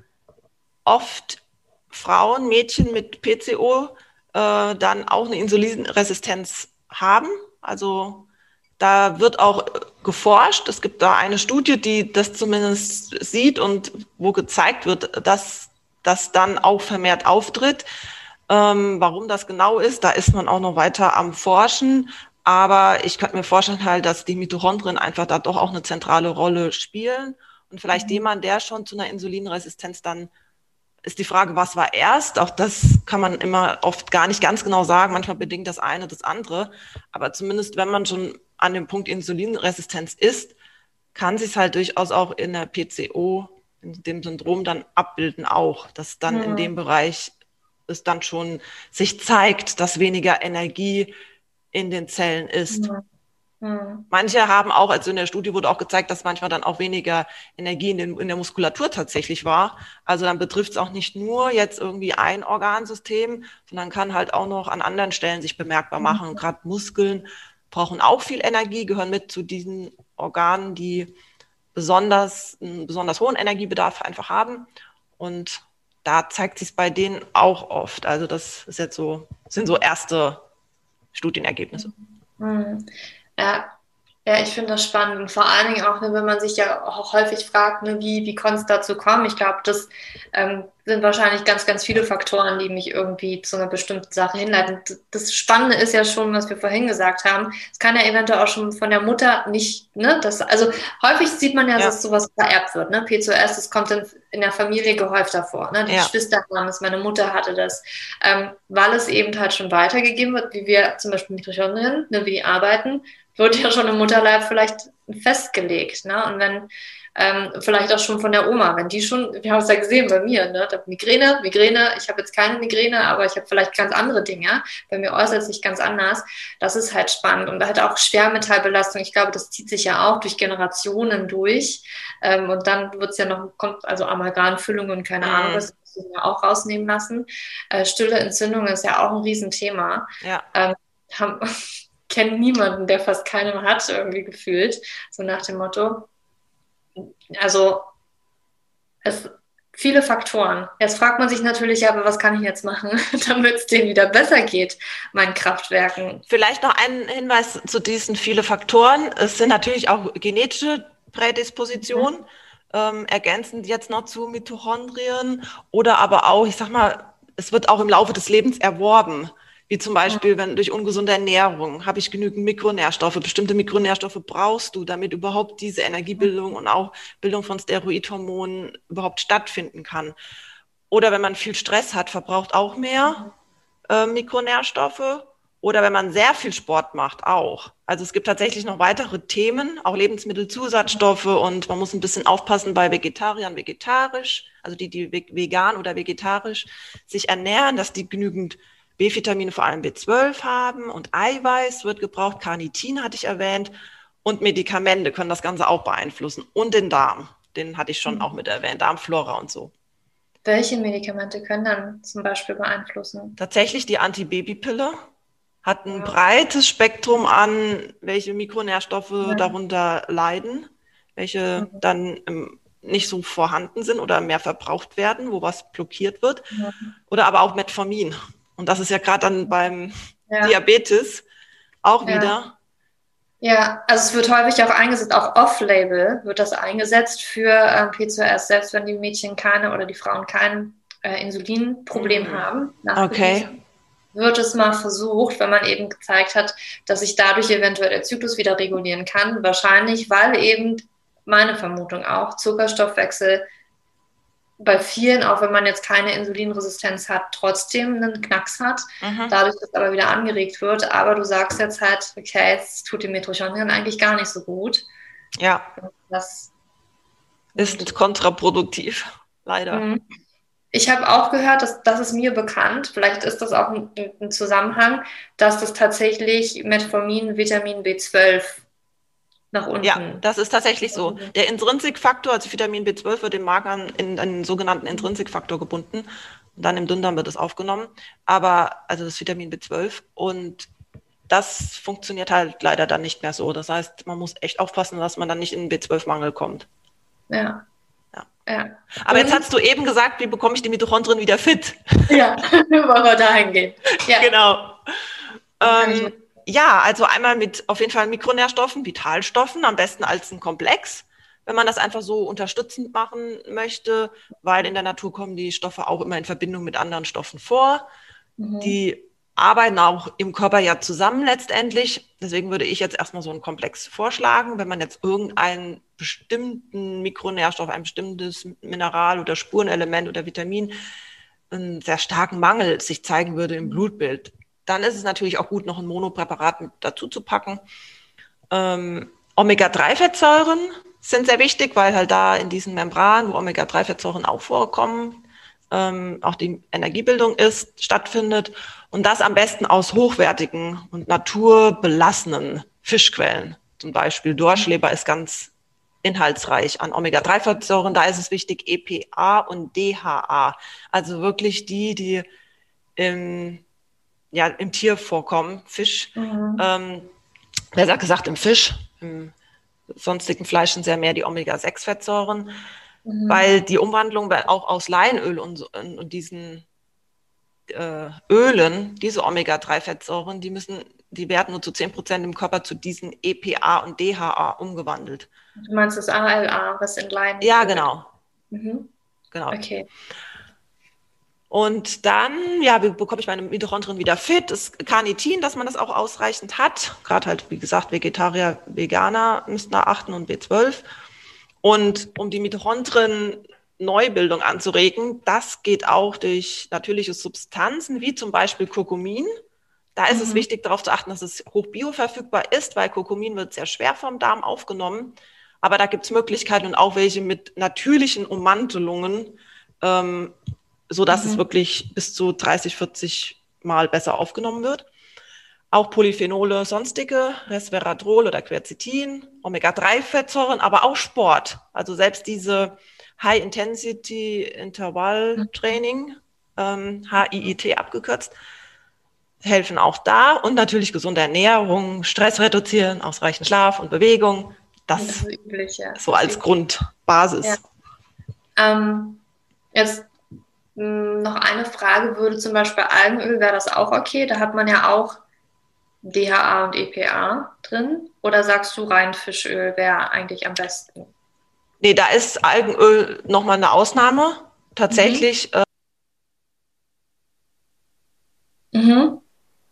oft Frauen, Mädchen mit P C O äh, dann auch eine Insulinresistenz haben. Also da wird auch geforscht. Es gibt da eine Studie, die das zumindest sieht und wo gezeigt wird, dass das dann auch vermehrt auftritt. Ähm, warum das genau ist, da ist man auch noch weiter am Forschen. Aber ich könnte mir vorstellen halt, dass die Mitochondrien einfach da doch auch eine zentrale Rolle spielen. Und vielleicht Mhm. jemand, der schon zu einer Insulinresistenz dann ist die Frage, was war erst? Auch das kann man immer oft gar nicht ganz genau sagen. Manchmal bedingt das eine das andere. Aber zumindest, wenn man schon an dem Punkt Insulinresistenz ist, kann sich es halt durchaus auch in der P C O, in dem Syndrom dann abbilden auch, dass dann in Mhm. dem Bereich es dann schon sich zeigt, dass weniger Energie in den Zellen ist. Mhm. Mhm. Manche haben auch, also in der Studie wurde auch gezeigt, dass manchmal dann auch weniger Energie in, den, in der Muskulatur tatsächlich war. Also dann betrifft es auch nicht nur jetzt irgendwie ein Organsystem, sondern kann halt auch noch an anderen Stellen sich bemerkbar machen. Und gerade Muskeln brauchen auch viel Energie, gehören mit zu diesen Organen, die besonders einen besonders hohen Energiebedarf einfach haben. Und da zeigt sich es bei denen auch oft. Also das ist jetzt so, sind so erste Studienergebnisse. Mhm. Ja, ja, ich finde das spannend und vor allen Dingen auch, ne, wenn man sich ja auch häufig fragt, ne, wie, wie konnte es dazu kommen? Ich glaube, das ähm, sind wahrscheinlich ganz, ganz viele Faktoren, die mich irgendwie zu einer bestimmten Sache hinleiten. Das Spannende ist ja schon, was wir vorhin gesagt haben, es kann ja eventuell auch schon von der Mutter nicht, ne, das, also häufig sieht man ja, Ja, dass sowas vererbt wird, ne, P C O S, das kommt in, in der Familie gehäufter vor, ne, die ja. Geschwister haben es, meine Mutter hatte das, ähm, weil es eben halt schon weitergegeben wird, wie wir zum Beispiel Mitochondrien, ne, wie die arbeiten, wird ja schon im Mutterleib vielleicht festgelegt, ne? Und wenn ähm, vielleicht auch schon von der Oma, wenn die schon, wir haben es ja gesehen bei mir, ne? Da Migräne, Migräne, ich habe jetzt keine Migräne, aber ich habe vielleicht ganz andere Dinge. Bei mir äußert sich ganz anders. Das ist halt spannend und halt auch Schwermetallbelastung. Ich glaube, das zieht sich ja auch durch Generationen durch. Ähm, und dann wird es ja noch, kommt also Amalgamfüllung und keine Ahnung, Mm, was wir ja auch rausnehmen lassen. Äh, stille Entzündung ist ja auch ein Riesenthema. ja. Ähm, haben, kenne niemanden, der fast keine hat, irgendwie gefühlt. So nach dem Motto. Also, es viele Faktoren. Jetzt fragt man sich natürlich, aber was kann ich jetzt machen, damit es denen wieder besser geht, meinen Kraftwerken. Vielleicht noch ein Hinweis zu diesen vielen Faktoren. Es sind natürlich auch genetische Prädispositionen, Mhm. ähm, ergänzend jetzt noch zu Mitochondrien oder aber auch, ich sag mal, es wird auch im Laufe des Lebens erworben. Wie zum Beispiel, wenn durch ungesunde Ernährung habe ich genügend Mikronährstoffe. Bestimmte Mikronährstoffe brauchst du, damit überhaupt diese Energiebildung und auch Bildung von Steroidhormonen überhaupt stattfinden kann. Oder wenn man viel Stress hat, verbraucht auch mehr äh, Mikronährstoffe. Oder wenn man sehr viel Sport macht, auch. Also es gibt tatsächlich noch weitere Themen, auch Lebensmittelzusatzstoffe und man muss ein bisschen aufpassen bei Vegetariern, vegetarisch, also die, die vegan oder vegetarisch sich ernähren, dass die genügend B-Vitamine, vor allem B zwölf haben und Eiweiß wird gebraucht, Carnitin hatte ich erwähnt und Medikamente können das Ganze auch beeinflussen und den Darm, den hatte ich schon auch mit erwähnt, Darmflora und so. Welche Medikamente können dann zum Beispiel beeinflussen? Tatsächlich die Antibabypille hat ein Ja. breites Spektrum an, welche Mikronährstoffe Ja. darunter leiden, welche dann ähm, nicht so vorhanden sind oder mehr verbraucht werden, wo was blockiert wird. Ja. Oder aber auch Metformin. Und das ist ja gerade dann beim Ja. Diabetes auch Ja. wieder. Ja, also es wird häufig auch eingesetzt, auch off-label wird das eingesetzt für ähm, P C O S, selbst wenn die Mädchen keine oder die Frauen kein äh, Insulinproblem Mm, haben, okay. nachgewiesen. Wird es mal versucht, wenn man eben gezeigt hat, dass sich dadurch eventuell der Zyklus wieder regulieren kann. Wahrscheinlich, weil eben, meine Vermutung auch, Zuckerstoffwechsel bei vielen, auch wenn man jetzt keine Insulinresistenz hat, trotzdem einen Knacks hat, Mhm. dadurch, dass aber wieder angeregt wird. Aber du sagst jetzt halt, okay, jetzt tut die Mitochondrien eigentlich gar nicht so gut. Ja. Das ist kontraproduktiv, leider. Mhm. Ich habe auch gehört, dass das ist mir bekannt, vielleicht ist das auch ein, ein Zusammenhang, dass das tatsächlich Metformin, Vitamin B zwölf nach Ja, unten. das ist tatsächlich so. Der Intrinsikfaktor, also Vitamin B zwölf, wird im Magen in einen sogenannten Intrinsikfaktor gebunden. Und dann im Dünndarm wird es aufgenommen. Aber, also das Vitamin B zwölf. Und das funktioniert halt leider dann nicht mehr so. Das heißt, man muss echt aufpassen, dass man dann nicht in den B zwölf Mangel kommt. Ja. Ja. Ja. Aber jetzt hast du eben gesagt, wie bekomme ich die Mitochondrien wieder fit? Ja, wollen wir dahin gehen. Ja. Genau. Ähm, ja, also einmal mit auf jeden Fall Mikronährstoffen, Vitalstoffen, am besten als ein Komplex, wenn man das einfach so unterstützend machen möchte, weil in der Natur kommen die Stoffe auch immer in Verbindung mit anderen Stoffen vor. Mhm. Die arbeiten auch im Körper ja zusammen letztendlich. Deswegen würde ich jetzt erstmal so einen Komplex vorschlagen, wenn man jetzt irgendeinen bestimmten Mikronährstoff, ein bestimmtes Mineral oder Spurenelement oder Vitamin einen sehr starken Mangel sich zeigen würde im Blutbild, dann ist es natürlich auch gut, noch ein Monopräparat mit dazu zu packen. Ähm, Omega drei Fettsäuren sind sehr wichtig, weil halt da in diesen Membranen, wo Omega drei Fettsäuren auch vorkommen, ähm, auch die Energiebildung ist, stattfindet. Und das am besten aus hochwertigen und naturbelassenen Fischquellen. Zum Beispiel Dorschleber ist ganz inhaltsreich an Omega drei Fettsäuren. Da ist es wichtig, E P A und D H A. Also wirklich die, die im, ja, im Tier vorkommen. Fisch, Mhm. ähm, besser gesagt im Fisch. Im sonstigen Fleisch sind sehr mehr die Omega sechs Fettsäuren. Mhm. Weil die Umwandlung auch aus Leinöl und, und diesen äh, Ölen, diese Omega drei Fettsäuren, die müssen, die werden nur zu zehn Prozent im Körper zu diesen E P A und D H A umgewandelt. Du meinst das A L A, was in Leinen? Ja, genau. Mhm. Genau. Okay. Und dann, ja, wie bekomme ich meine Mitochondrien wieder fit? Das Carnitin, dass man das auch ausreichend hat. Gerade halt, wie gesagt, Vegetarier, Veganer müssten da achten und B zwölf. Und um die Mitochondrien-Neubildung anzuregen, das geht auch durch natürliche Substanzen, wie zum Beispiel Kurkumin. Da ist mhm. es wichtig, darauf zu achten, dass es hoch bioverfügbar ist, weil Kurkumin wird sehr schwer vom Darm aufgenommen. Aber da gibt es Möglichkeiten und auch welche mit natürlichen Ummantelungen, ähm, so dass mhm. es wirklich bis zu dreißig, vierzig Mal besser aufgenommen wird. Auch Polyphenole, sonstige, Resveratrol oder Quercetin, Omega drei Fettsäuren, aber auch Sport. Also selbst diese High-Intensity-Intervall-Training, ähm, H I I T abgekürzt, helfen auch da. Und natürlich gesunde Ernährung, Stress reduzieren, ausreichend Schlaf und Bewegung. Das, das ist üblich, ja. So als üblich. Grundbasis. Ja. Ähm, jetzt mh, noch eine Frage, würde zum Beispiel Algenöl, wäre das auch okay? Da hat man ja auch D H A und E P A drin? Oder sagst du, rein Fischöl wäre eigentlich am besten? Nee, da ist Algenöl nochmal eine Ausnahme. Tatsächlich. Mhm. Äh, mhm.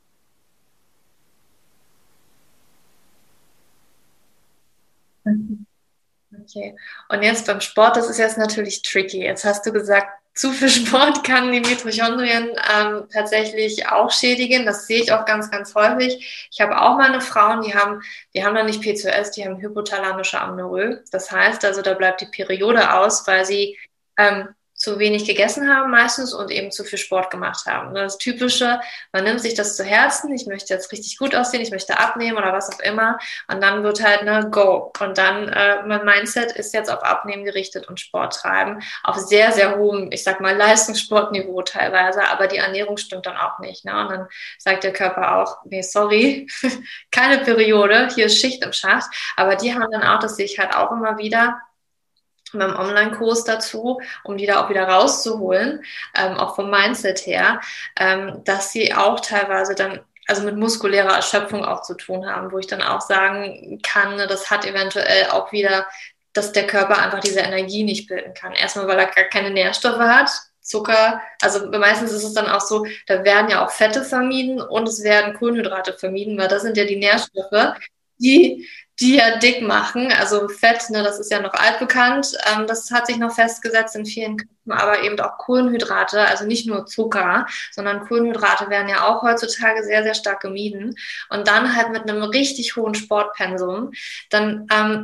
Okay. Und jetzt beim Sport, das ist jetzt natürlich tricky. Jetzt hast du gesagt, zu viel Sport kann die Mitochondrien ähm, tatsächlich auch schädigen. Das sehe ich auch ganz, ganz häufig. Ich habe auch meine Frauen, die haben, die haben dann nicht P C O S, die haben hypothalamische Amenorrhoe. Das heißt also, da bleibt die Periode aus, weil sie ähm, zu wenig gegessen haben meistens und eben zu viel Sport gemacht haben. Das Typische, man nimmt sich das zu Herzen, ich möchte jetzt richtig gut aussehen, ich möchte abnehmen oder was auch immer und dann wird halt eine Go. Und dann, äh, mein Mindset ist jetzt auf Abnehmen gerichtet und Sport treiben, auf sehr, sehr hohem, ich sag mal, Leistungssportniveau teilweise, aber die Ernährung stimmt dann auch nicht. Ne? Und dann sagt der Körper auch, nee, sorry, keine Periode, hier ist Schicht im Schacht. Aber die haben dann auch, das sehe ich halt auch immer wieder, beim Online-Kurs dazu, um die da auch wieder rauszuholen, ähm, auch vom Mindset her, ähm, dass sie auch teilweise dann, also mit muskulärer Erschöpfung auch zu tun haben, wo ich dann auch sagen kann, ne, das hat eventuell auch wieder, dass der Körper einfach diese Energie nicht bilden kann. Erstmal, weil er gar keine Nährstoffe hat, Zucker, also meistens ist es dann auch so, da werden ja auch Fette vermieden und es werden Kohlenhydrate vermieden, weil das sind ja die Nährstoffe, die die ja dick machen, also Fett, ne, das ist ja noch altbekannt, ähm, das hat sich noch festgesetzt in vielen Köpfen, aber eben auch Kohlenhydrate, also nicht nur Zucker, sondern Kohlenhydrate werden ja auch heutzutage sehr, sehr stark gemieden und dann halt mit einem richtig hohen Sportpensum, dann ähm,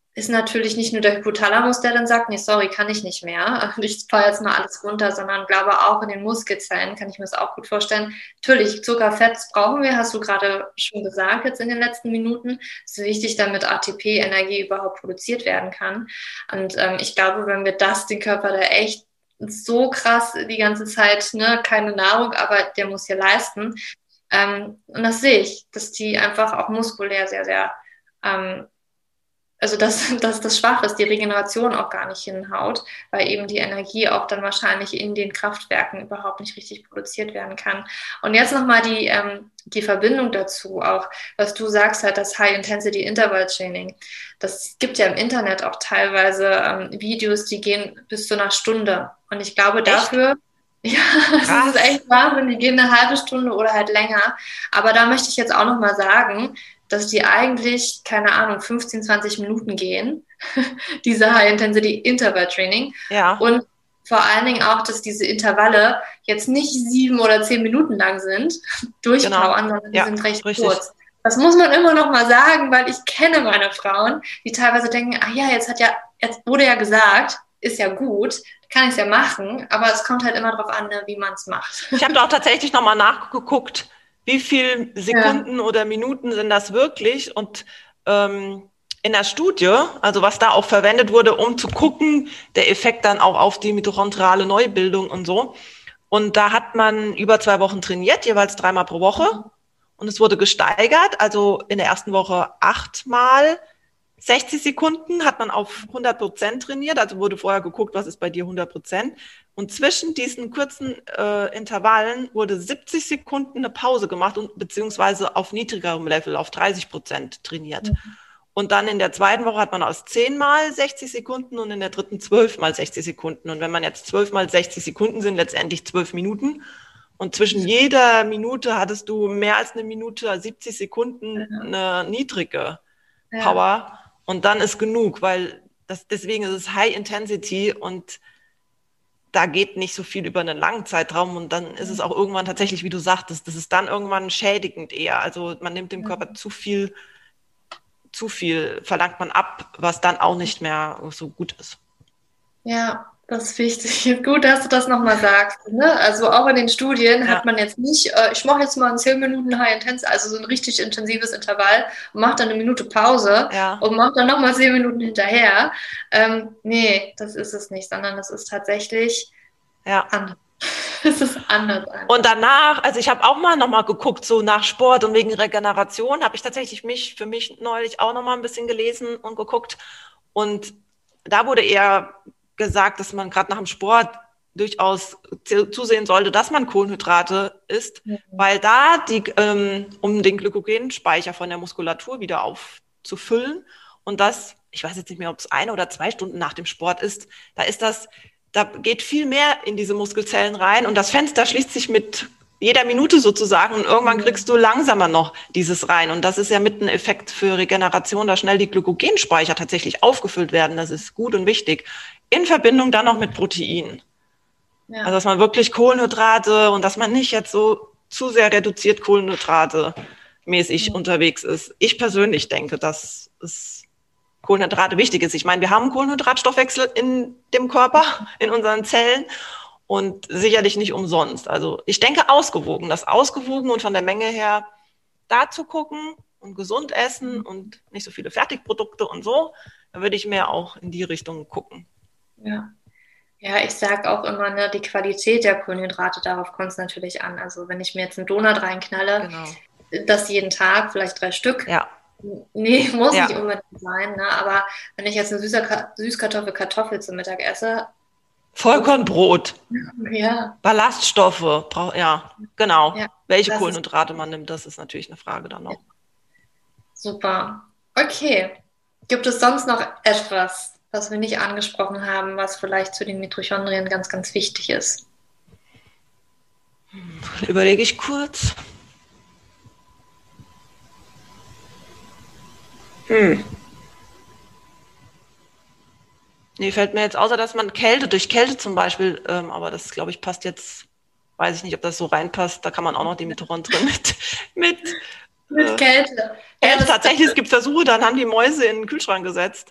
ist natürlich nicht nur der Hypothalamus, der dann sagt, nee, sorry, kann ich nicht mehr. Ich fahre jetzt mal alles runter, sondern glaube auch in den Muskelzellen kann ich mir das auch gut vorstellen. Natürlich, Zucker, Fett brauchen wir, hast du gerade schon gesagt jetzt in den letzten Minuten. Es ist wichtig, damit A T P-Energie überhaupt produziert werden kann. Und ähm, ich glaube, wenn wir das, den Körper da echt so krass die ganze Zeit, ne, keine Nahrung, aber der muss ja leisten. Ähm, und das sehe ich, dass die einfach auch muskulär sehr, sehr ähm, also dass, dass das schwach ist, die Regeneration auch gar nicht hinhaut, weil eben die Energie auch dann wahrscheinlich in den Kraftwerken überhaupt nicht richtig produziert werden kann. Und jetzt nochmal die, ähm, die Verbindung dazu, auch was du sagst, halt das High-Intensity-Interval-Training. Das gibt ja im Internet auch teilweise ähm, Videos, die gehen bis zu einer Stunde. Und ich glaube Echt? dafür, ja, das ist echt Wahnsinn, die gehen eine halbe Stunde oder halt länger. Aber da möchte ich jetzt auch nochmal sagen, dass die eigentlich, keine Ahnung, fünfzehn, zwanzig Minuten gehen, diese High-Intensity-Interval-Training. Ja. Und vor allen Dingen auch, dass diese Intervalle jetzt nicht sieben oder zehn Minuten lang sind, durchpowern, Genau. sondern die Ja, sind recht richtig. kurz. Das muss man immer noch mal sagen, weil ich kenne meine Frauen, die teilweise denken, ach ja, jetzt hat ja, jetzt wurde ja gesagt, ist ja gut, kann ich es ja machen, aber es kommt halt immer darauf an, wie man es macht. Ich habe da auch tatsächlich nochmal nachgeguckt, wie viele Sekunden ja. oder Minuten sind das wirklich? Und ähm, in der Studie, also was da auch verwendet wurde, um zu gucken, der Effekt dann auch auf die mitochondriale Neubildung und so. Und da hat man über zwei Wochen trainiert, jeweils dreimal pro Woche. Und es wurde gesteigert, also in der ersten Woche achtmal sechzig Sekunden hat man auf hundert Prozent trainiert, also wurde vorher geguckt, was ist bei dir hundert Prozent. Und zwischen diesen kurzen äh, Intervallen wurde siebzig Sekunden eine Pause gemacht und beziehungsweise auf niedrigerem Level, auf dreißig Prozent trainiert. Mhm. Und dann in der zweiten Woche hat man aus zehn mal sechzig Sekunden und in der dritten zwölf mal sechzig Sekunden. Und wenn man jetzt zwölf mal sechzig Sekunden sind, letztendlich zwölf Minuten. Und zwischen jeder Minute hattest du mehr als eine Minute, siebzig Sekunden, eine niedrige Power. Ja. Und dann ist genug, weil das, deswegen ist es High Intensity und da geht nicht so viel über einen langen Zeitraum und dann ist es auch irgendwann tatsächlich, wie du sagtest, das ist dann irgendwann schädigend eher. Also man nimmt dem Körper zu viel, zu viel verlangt man ab, was dann auch nicht mehr so gut ist. Ja, das ist wichtig. Gut, dass du das nochmal sagst. Ne? Also auch in den Studien ja. hat man jetzt nicht, äh, ich mache jetzt mal in zehn Minuten High Intense, also so ein richtig intensives Intervall und mache dann eine Minute Pause ja. und mache dann nochmal zehn Minuten hinterher. Ähm, nee, das ist es nicht, sondern das ist tatsächlich ja. anders. Es ist anders. Und danach, also ich habe auch mal nochmal geguckt, so nach Sport und wegen Regeneration, habe ich tatsächlich mich für mich neulich auch nochmal ein bisschen gelesen und geguckt. Und da wurde eher gesagt, dass man gerade nach dem Sport durchaus zusehen sollte, dass man Kohlenhydrate isst, mhm. weil da, die, ähm, um den Glykogenspeicher von der Muskulatur wieder aufzufüllen und das, ich weiß jetzt nicht mehr, ob es eine oder zwei Stunden nach dem Sport ist, da ist das, da geht viel mehr in diese Muskelzellen rein und das Fenster schließt sich mit jeder Minute sozusagen und irgendwann kriegst du langsamer noch dieses rein. Und das ist ja mit ein Effekt für Regeneration, dass schnell die Glykogenspeicher tatsächlich aufgefüllt werden. Das ist gut und wichtig. In Verbindung dann noch mit Protein. Ja. Also dass man wirklich Kohlenhydrate und dass man nicht jetzt so zu sehr reduziert Kohlenhydrate mäßig ja. unterwegs ist. Ich persönlich denke, dass es Kohlenhydrate wichtig ist. Ich meine, wir haben einen Kohlenhydratstoffwechsel in dem Körper, in unseren Zellen. Und sicherlich nicht umsonst. Also ich denke ausgewogen, das ausgewogen und von der Menge her da zu gucken und gesund essen und nicht so viele Fertigprodukte und so, da würde ich mehr auch in die Richtung gucken. Ja, ja, ich sage auch immer, ne, die Qualität der Kohlenhydrate, darauf kommt es natürlich an. Also wenn ich mir jetzt einen Donut reinknalle, genau. das jeden Tag, vielleicht drei Stück. Ja. Nee, muss ja. nicht unbedingt sein. Ne? Aber wenn ich jetzt eine Süßer- Süßkartoffel, Kartoffel zum Mittag esse, Vollkornbrot, ja. Ballaststoffe, brauch, ja, genau. Ja, welche Kohlenhydrate man nimmt, das ist natürlich eine Frage dann noch. Super. Okay. Gibt es sonst noch etwas, was wir nicht angesprochen haben, was vielleicht zu den Mitochondrien ganz, ganz wichtig ist? Überlege ich kurz. Hm. Nee, fällt mir jetzt außer, dass man Kälte, durch Kälte zum Beispiel, ähm, aber das, glaube ich, passt jetzt, weiß ich nicht, ob das so reinpasst, da kann man auch noch die Mitochondrien mit, mit, mit äh, Kälte. Ja, tatsächlich, es gibt Versuche, dann haben die Mäuse in den Kühlschrank gesetzt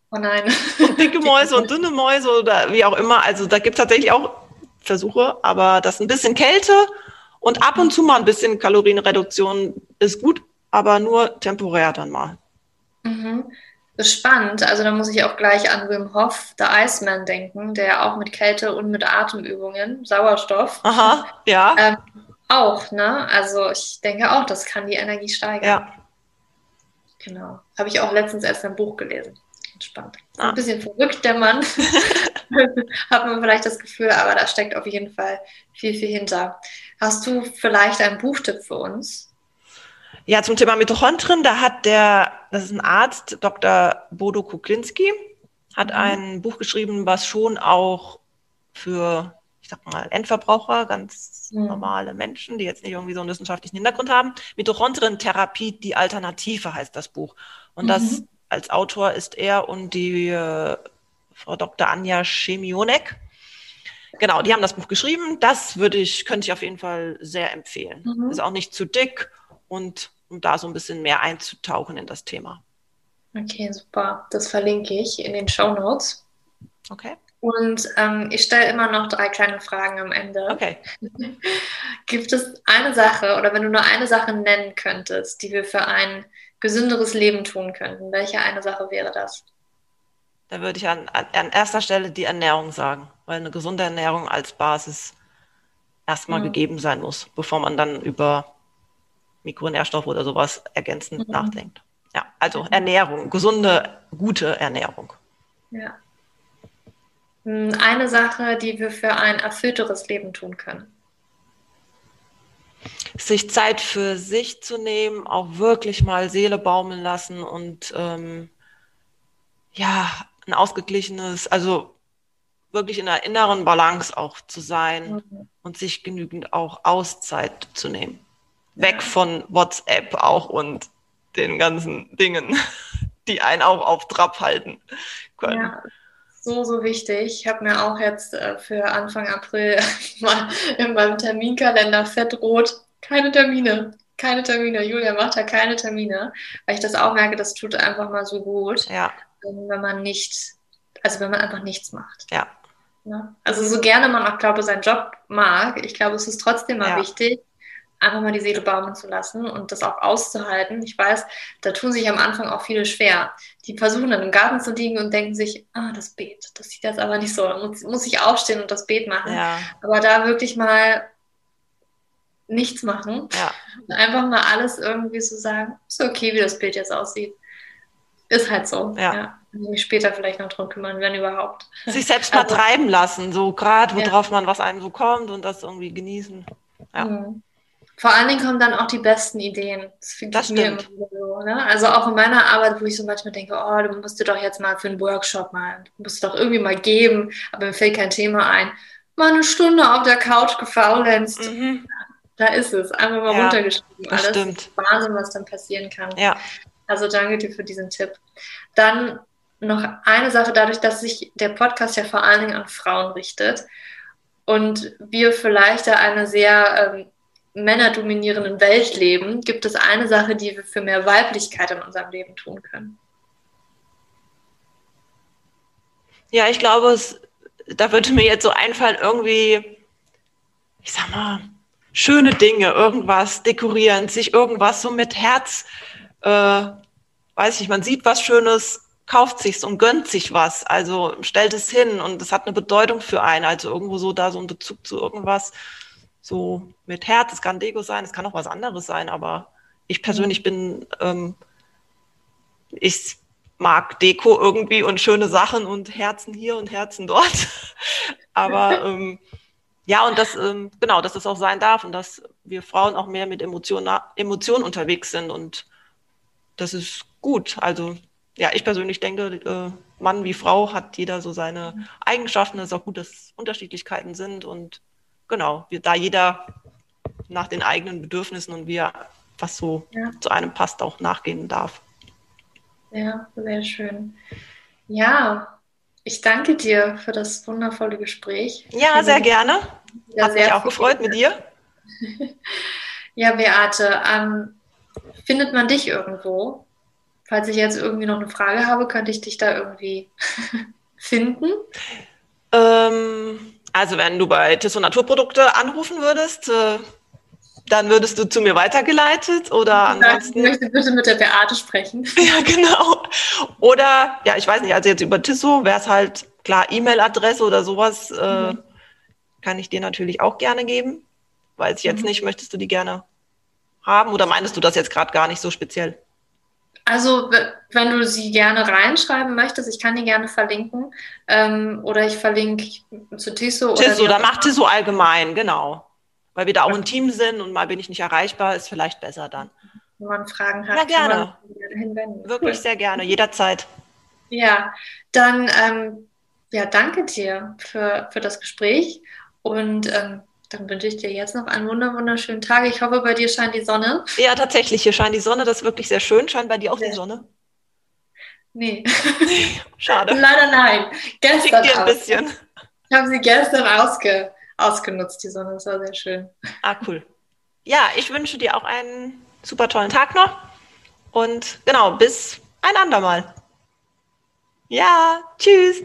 Oh nein. Und dicke Mäuse und dünne Mäuse oder wie auch immer. Also da gibt es tatsächlich auch Versuche, aber das ein bisschen Kälte und ab und zu mal ein bisschen Kalorienreduktion ist gut, aber nur temporär dann mal. Mhm. Das ist spannend. Also da muss ich auch gleich an Wim Hof, der Iceman, denken, der auch mit Kälte und mit Atemübungen, Sauerstoff, Aha, ja, ähm, auch, ne? Also ich denke auch, das kann die Energie steigern. ja. Genau. Habe ich auch letztens erst ein Buch gelesen. Spannend. Ah. Ein bisschen verrückt, der Mann. Hat man vielleicht das Gefühl, aber da steckt auf jeden Fall viel, viel hinter. Hast du vielleicht einen Buchtipp für uns? Ja, zum Thema Mitochondrien, da hat der, das ist ein Arzt, Doktor Bodo Kuklinski, hat Mhm. ein Buch geschrieben, was schon auch für, ich sag mal, Endverbraucher, ganz Mhm. normale Menschen, die jetzt nicht irgendwie so einen wissenschaftlichen Hintergrund haben, Mitochondrientherapie, die Alternative heißt das Buch. Und Mhm. das als Autor ist er und die äh, Frau Doktor Anja Schemionek. Genau, die haben das Buch geschrieben. Das würde ich, könnte ich auf jeden Fall sehr empfehlen. Mhm. Ist auch nicht zu dick und um da so ein bisschen mehr einzutauchen in das Thema. Okay, super. Das verlinke ich in den Shownotes. Okay. Und ähm, ich stelle immer noch drei kleine Fragen am Ende. Okay. Gibt es eine Sache oder wenn du nur eine Sache nennen könntest, die wir für ein gesünderes Leben tun könnten, welche eine Sache wäre das? Da würde ich an, an, an erster Stelle die Ernährung sagen, weil eine gesunde Ernährung als Basis erstmal Mhm. gegeben sein muss, bevor man dann über Mikronährstoffe oder sowas ergänzend Mhm. nachdenkt. Ja, also Ernährung, gesunde, gute Ernährung. Ja. Eine Sache, die wir für ein erfüllteres Leben tun können. Sich Zeit für sich zu nehmen, auch wirklich mal Seele baumeln lassen und ähm, ja, ein ausgeglichenes, also wirklich in einer inneren Balance auch zu sein Mhm. und sich genügend auch Auszeit zu nehmen. Weg Ja. von WhatsApp auch und den ganzen Dingen, die einen auch auf Trab halten können. Ja, so, so wichtig. Ich habe mir auch jetzt äh, für Anfang April mal in meinem Terminkalender fettrot keine Termine. Keine Termine. Julia macht da keine Termine, weil ich das auch merke, das tut einfach mal so gut, Ja, ähm, wenn man nicht, also wenn man einfach nichts macht. ja, Ne? Also so gerne man auch, glaube ich, seinen Job mag, ich glaube, es ist trotzdem mal ja, wichtig, einfach mal die Seele baumeln zu lassen und das auch auszuhalten. Ich weiß, da tun sich am Anfang auch viele schwer. Die versuchen dann im Garten zu liegen und denken sich, ah, das Beet, das sieht jetzt aber nicht so, da muss, muss ich aufstehen und das Beet machen. ja, Aber da wirklich mal nichts machen, ja, einfach mal alles irgendwie so sagen, ist okay, wie das Bild jetzt aussieht. Ist halt so, ja. ja. Ich mich später vielleicht noch drum kümmern, wenn überhaupt. Sich selbst mal Also, treiben lassen, so gerade, ja. worauf man, was einem so kommt und das irgendwie genießen. Ja, Mhm. Vor allen Dingen kommen dann auch die besten Ideen. Das das geht mir immer stimmt. wieder so. Ne? Also auch in meiner Arbeit, wo ich so manchmal denke, oh, du musst dir doch jetzt mal für einen Workshop mal, du musst doch irgendwie mal geben, aber mir fällt kein Thema ein. Mal eine Stunde auf der Couch gefaulenzt. Mhm. Da ist es. Einfach mal Ja, runtergeschrieben das alles. Das stimmt. ist Wahnsinn, was dann passieren kann. Ja, Also danke dir für diesen Tipp. Dann noch eine Sache, dadurch, dass sich der Podcast ja vor allen Dingen an Frauen richtet und wir vielleicht da eine sehr ähm, männerdominierenden Welt leben, gibt es eine Sache, die wir für mehr Weiblichkeit in unserem Leben tun können. ja, ich glaube, es, da würde mir jetzt so einfallen, irgendwie, ich sag mal, schöne Dinge, irgendwas dekorieren, sich irgendwas so mit Herz, äh, weiß ich nicht, man sieht was Schönes, kauft sich's und gönnt sich was, also stellt es hin und es hat eine Bedeutung für einen, also irgendwo so da so ein Bezug zu irgendwas, so mit Herz, es kann Deko sein, es kann auch was anderes sein, aber ich persönlich bin, ähm, ich mag Deko irgendwie und schöne Sachen und Herzen hier und Herzen dort, aber ähm, ja, und das, ähm, genau, dass das auch sein darf und dass wir Frauen auch mehr mit Emotionen, Emotionen unterwegs sind und das ist gut. Also, ja, ich persönlich denke, äh, Mann wie Frau hat jeder so seine Eigenschaften. Es ist auch gut, dass Unterschiedlichkeiten sind und genau, wir, da jeder nach den eigenen Bedürfnissen und wie er was so Ja. zu einem passt, auch nachgehen darf. Ja, sehr schön. Ja, ich danke dir für das wundervolle Gespräch. Ja, sehr gerne. Ja, Hat mich sehr auch viel. gefreut mit dir. Ja, Beate, ähm, findet man dich irgendwo? falls ich jetzt irgendwie noch eine Frage habe, könnte ich dich da irgendwie finden? Ähm, also wenn du bei Tissot Naturprodukte anrufen würdest, äh, dann würdest du zu mir weitergeleitet oder ansonsten... Ich möchte bitte mit der Beate sprechen. Ja, genau. Oder, ja, ich weiß nicht, also jetzt über Tissot wäre es halt, klar, E-Mail-Adresse oder sowas äh, mhm. kann ich dir natürlich auch gerne geben. Weiß ich jetzt mhm. nicht, möchtest du die gerne haben oder meinst du das jetzt gerade gar nicht so speziell? Also, wenn du sie gerne reinschreiben möchtest, ich kann die gerne verlinken. Ähm, oder ich verlinke zu Tissot. Tissot, oder mach Tissot allgemein, genau. Weil wir da auch ein Team sind und mal bin ich nicht erreichbar, ist vielleicht besser dann. Wenn man Fragen hat, ja, gerne. kann man gerne hinwenden. Wirklich cool. Sehr gerne, jederzeit. Ja, dann ähm, ja, danke dir für, für das Gespräch und ähm, dann wünsche ich dir jetzt noch einen wunder wunderschönen Tag. Ich hoffe, bei dir scheint die Sonne. Ja, tatsächlich, hier scheint die Sonne, das ist wirklich sehr schön. Scheint bei dir auch ja. die Sonne? Nee. Schade. Leider nein. Gestern dir ein bisschen. Ich habe sie gestern ausge, ausgenutzt, die Sonne, das war sehr schön. Ah, cool. Ja, ich wünsche dir auch einen super tollen Tag noch und genau, bis ein andermal. Ja, tschüss.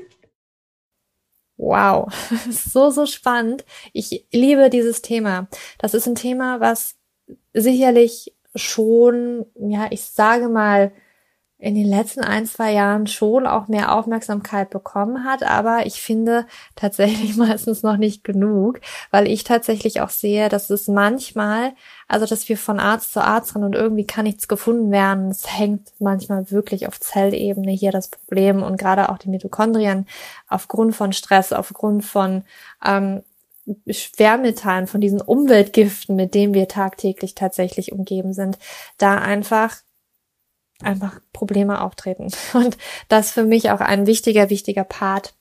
Wow, so, so spannend. Ich liebe dieses Thema. Das ist ein Thema, was sicherlich schon, ja, ich sage mal, in den letzten ein, zwei Jahren schon auch mehr Aufmerksamkeit bekommen hat, aber ich finde tatsächlich meistens noch nicht genug, weil ich tatsächlich auch sehe, dass es manchmal, also dass wir von Arzt zu Arzt rennen und irgendwie kann nichts gefunden werden. Es hängt manchmal wirklich auf Zellebene hier das Problem und gerade auch die Mitochondrien aufgrund von Stress, aufgrund von ähm, Schwermetallen, von diesen Umweltgiften, mit denen wir tagtäglich tatsächlich umgeben sind, da einfach einfach Probleme auftreten. Und das für mich auch ein wichtiger, wichtiger Part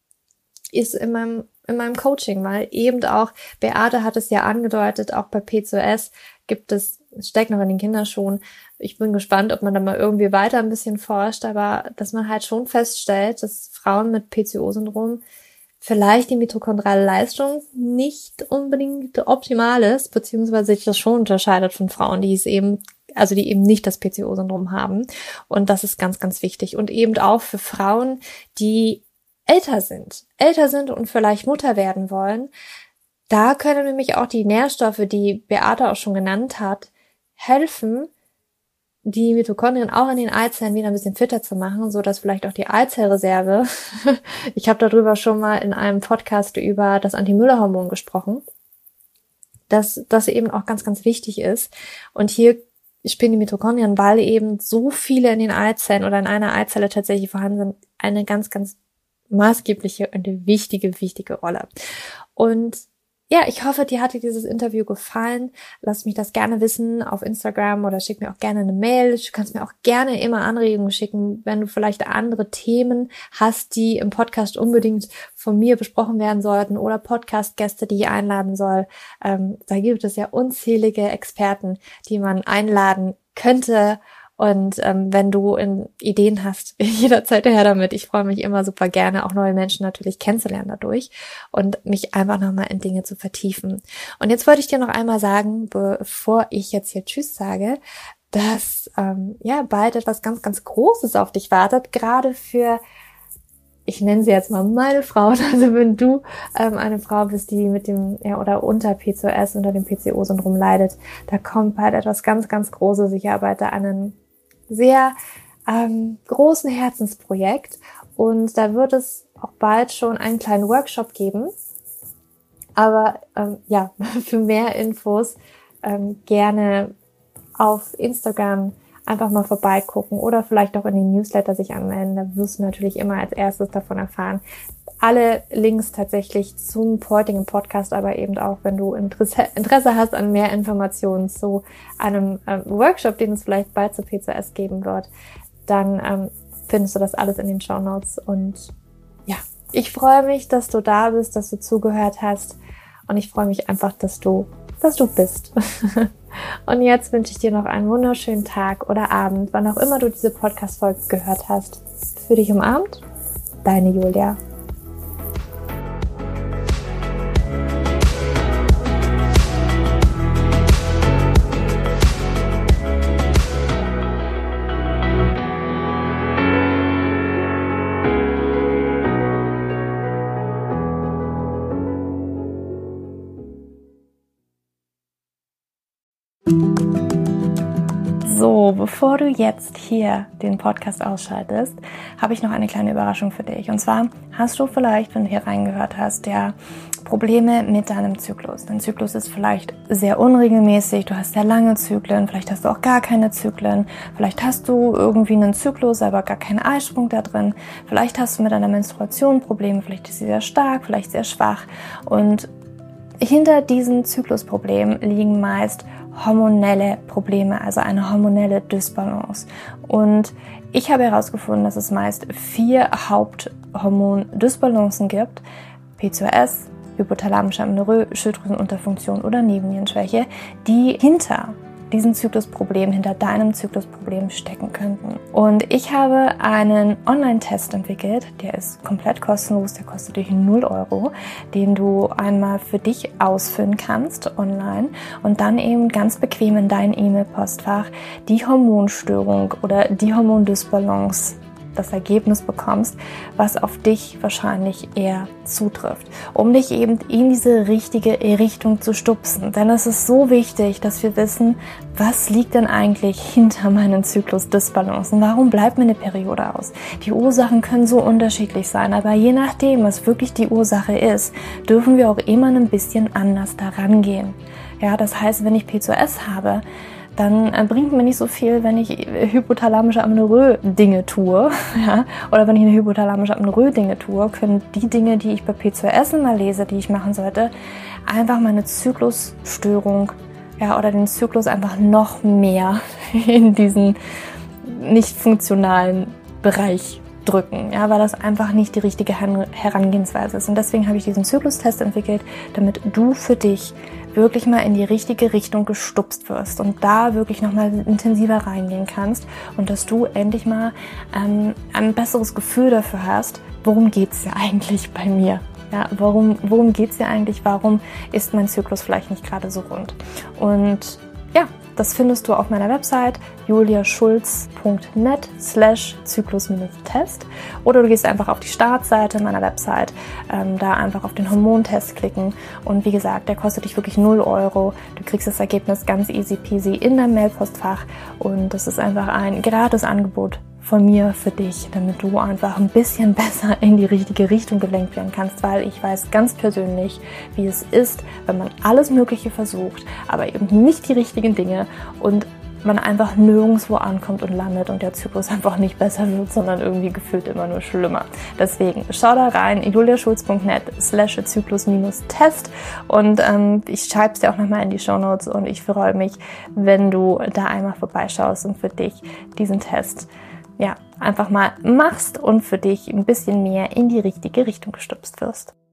ist in meinem, in meinem Coaching, weil eben auch, Beate hat es ja angedeutet, auch bei P C O S gibt es, es steckt noch in den Kinderschuhen. Ich bin gespannt, ob man da mal irgendwie weiter ein bisschen forscht, aber dass man halt schon feststellt, dass Frauen mit P C O-Syndrom vielleicht die mitochondriale Leistung nicht unbedingt optimal ist, beziehungsweise sich das schon unterscheidet von Frauen, die es eben also die eben nicht das P C O-Syndrom haben. Und das ist ganz, ganz wichtig. Und eben auch für Frauen, die älter sind, älter sind und vielleicht Mutter werden wollen, da können nämlich auch die Nährstoffe, die Beate auch schon genannt hat, helfen, die Mitochondrien auch in den Eizellen wieder ein bisschen fitter zu machen, so dass vielleicht auch die Eizellreserve, ich habe darüber schon mal in einem Podcast über das Anti-Müller-Hormon gesprochen, dass das eben auch ganz, ganz wichtig ist. Und hier spielen die Mitochondrien, weil eben so viele in den Eizellen oder in einer Eizelle tatsächlich vorhanden sind, eine ganz, ganz maßgebliche und wichtige, wichtige Rolle. Und ja, ich hoffe, dir hatte dieses Interview gefallen. Lass mich das gerne wissen auf Instagram oder schick mir auch gerne eine Mail. Du kannst mir auch gerne immer Anregungen schicken, wenn du vielleicht andere Themen hast, die im Podcast unbedingt von mir besprochen werden sollten oder Podcast-Gäste, die ich einladen soll. Ähm, da gibt es ja unzählige Experten, die man einladen könnte. Und ähm, wenn du in Ideen hast, jederzeit her damit. Ich freue mich immer super gerne, auch neue Menschen natürlich kennenzulernen dadurch und mich einfach nochmal in Dinge zu vertiefen. Und jetzt wollte ich dir noch einmal sagen, bevor ich jetzt hier Tschüss sage, dass ähm, ja bald etwas ganz, ganz Großes auf dich wartet, gerade für, ich nenne sie jetzt mal meine Frauen, also wenn du ähm, eine Frau bist, die mit dem, ja, oder unter P C O S, unter dem P C O-Syndrom leidet, da kommt bald etwas ganz, ganz Großes. Ich arbeite an einem sehr ähm, großen Herzensprojekt und da wird es auch bald schon einen kleinen Workshop geben. Aber ähm, ja, für mehr Infos ähm, gerne auf Instagram einfach mal vorbeigucken oder vielleicht auch in den Newsletter sich anmelden. Da wirst du natürlich immer als erstes davon erfahren. Alle Links tatsächlich zum heutigen Podcast, aber eben auch, wenn du Interesse, Interesse hast an mehr Informationen zu einem ähm, Workshop, den es vielleicht bald zu P C O S geben wird, dann ähm, findest du das alles in den Shownotes. Und ja, ich freue mich, dass du da bist, dass du zugehört hast und ich freue mich einfach, dass du, dass du bist. Und jetzt wünsche ich dir noch einen wunderschönen Tag oder Abend, wann auch immer du diese Podcast-Folge gehört hast. Für dich umarmt, deine Julia. So, bevor du jetzt hier den Podcast ausschaltest, habe ich noch eine kleine Überraschung für dich. Und zwar hast du vielleicht, wenn du hier reingehört hast, ja Probleme mit deinem Zyklus. Dein Zyklus ist vielleicht sehr unregelmäßig, du hast sehr lange Zyklen, vielleicht hast du auch gar keine Zyklen, vielleicht hast du irgendwie einen Zyklus, aber gar keinen Eisprung da drin, vielleicht hast du mit deiner Menstruation Probleme, vielleicht ist sie sehr stark, vielleicht sehr schwach und hinter diesen Zyklusproblemen liegen meist hormonelle Probleme, also eine hormonelle Dysbalance. Und ich habe herausgefunden, dass es meist vier Haupthormon-Dysbalancen gibt: P C O S, hypothalamische Amenorrhoe, Schilddrüsenunterfunktion oder Nebennierenschwäche, die hinter diesen Zyklusproblem, hinter deinem Zyklusproblem stecken könnten. Und ich habe einen Online-Test entwickelt, der ist komplett kostenlos, der kostet dich null Euro, den du einmal für dich ausfüllen kannst online und dann eben ganz bequem in dein E-Mail-Postfach die Hormonstörung oder die Hormondysbalance, das Ergebnis bekommst, was auf dich wahrscheinlich eher zutrifft, um dich eben in diese richtige Richtung zu stupsen. Denn es ist so wichtig, dass wir wissen, was liegt denn eigentlich hinter meinen Zyklusdysbalancen? Warum bleibt mir eine Periode aus? Die Ursachen können so unterschiedlich sein, aber je nachdem, was wirklich die Ursache ist, dürfen wir auch immer ein bisschen anders daran gehen. Ja, das heißt, wenn ich P C O S habe, dann bringt mir nicht so viel, wenn ich hypothalamische Amenorrhoe Dinge tue, ja, oder wenn ich eine hypothalamische Amenorrhoe Dinge tue, können die Dinge, die ich bei P C O S immer lese, die ich machen sollte, einfach meine Zyklusstörung, ja, oder den Zyklus einfach noch mehr in diesen nicht funktionalen Bereich drücken, ja, weil das einfach nicht die richtige Herangehensweise ist. Und deswegen habe ich diesen Zyklustest entwickelt, damit du für dich wirklich mal in die richtige Richtung gestupst wirst und da wirklich nochmal intensiver reingehen kannst und dass du endlich mal ähm, ein besseres Gefühl dafür hast, worum geht's ja eigentlich bei mir? Ja, warum, worum geht's ja eigentlich? Warum ist mein Zyklus vielleicht nicht gerade so rund? Und ja, das findest du auf meiner Website juliaschulz.net slash Zyklus-Test oder du gehst einfach auf die Startseite meiner Website, ähm, da einfach auf den Hormontest klicken und wie gesagt, der kostet dich wirklich null Euro. Du kriegst das Ergebnis ganz easy peasy in dein Mailpostfach und das ist einfach ein gratis Angebot von mir für dich, damit du einfach ein bisschen besser in die richtige Richtung gelenkt werden kannst, weil ich weiß ganz persönlich, wie es ist, wenn man alles Mögliche versucht, aber eben nicht die richtigen Dinge und man einfach nirgendwo ankommt und landet und der Zyklus einfach nicht besser wird, sondern irgendwie gefühlt immer nur schlimmer. Deswegen schau da rein, juliaschulz.net slash Zyklus-Test und ähm, ich schreibe es dir auch nochmal in die Shownotes und ich freue mich, wenn du da einmal vorbeischaust und für dich diesen Test ja, einfach mal machst und für dich ein bisschen mehr in die richtige Richtung gestupst wirst.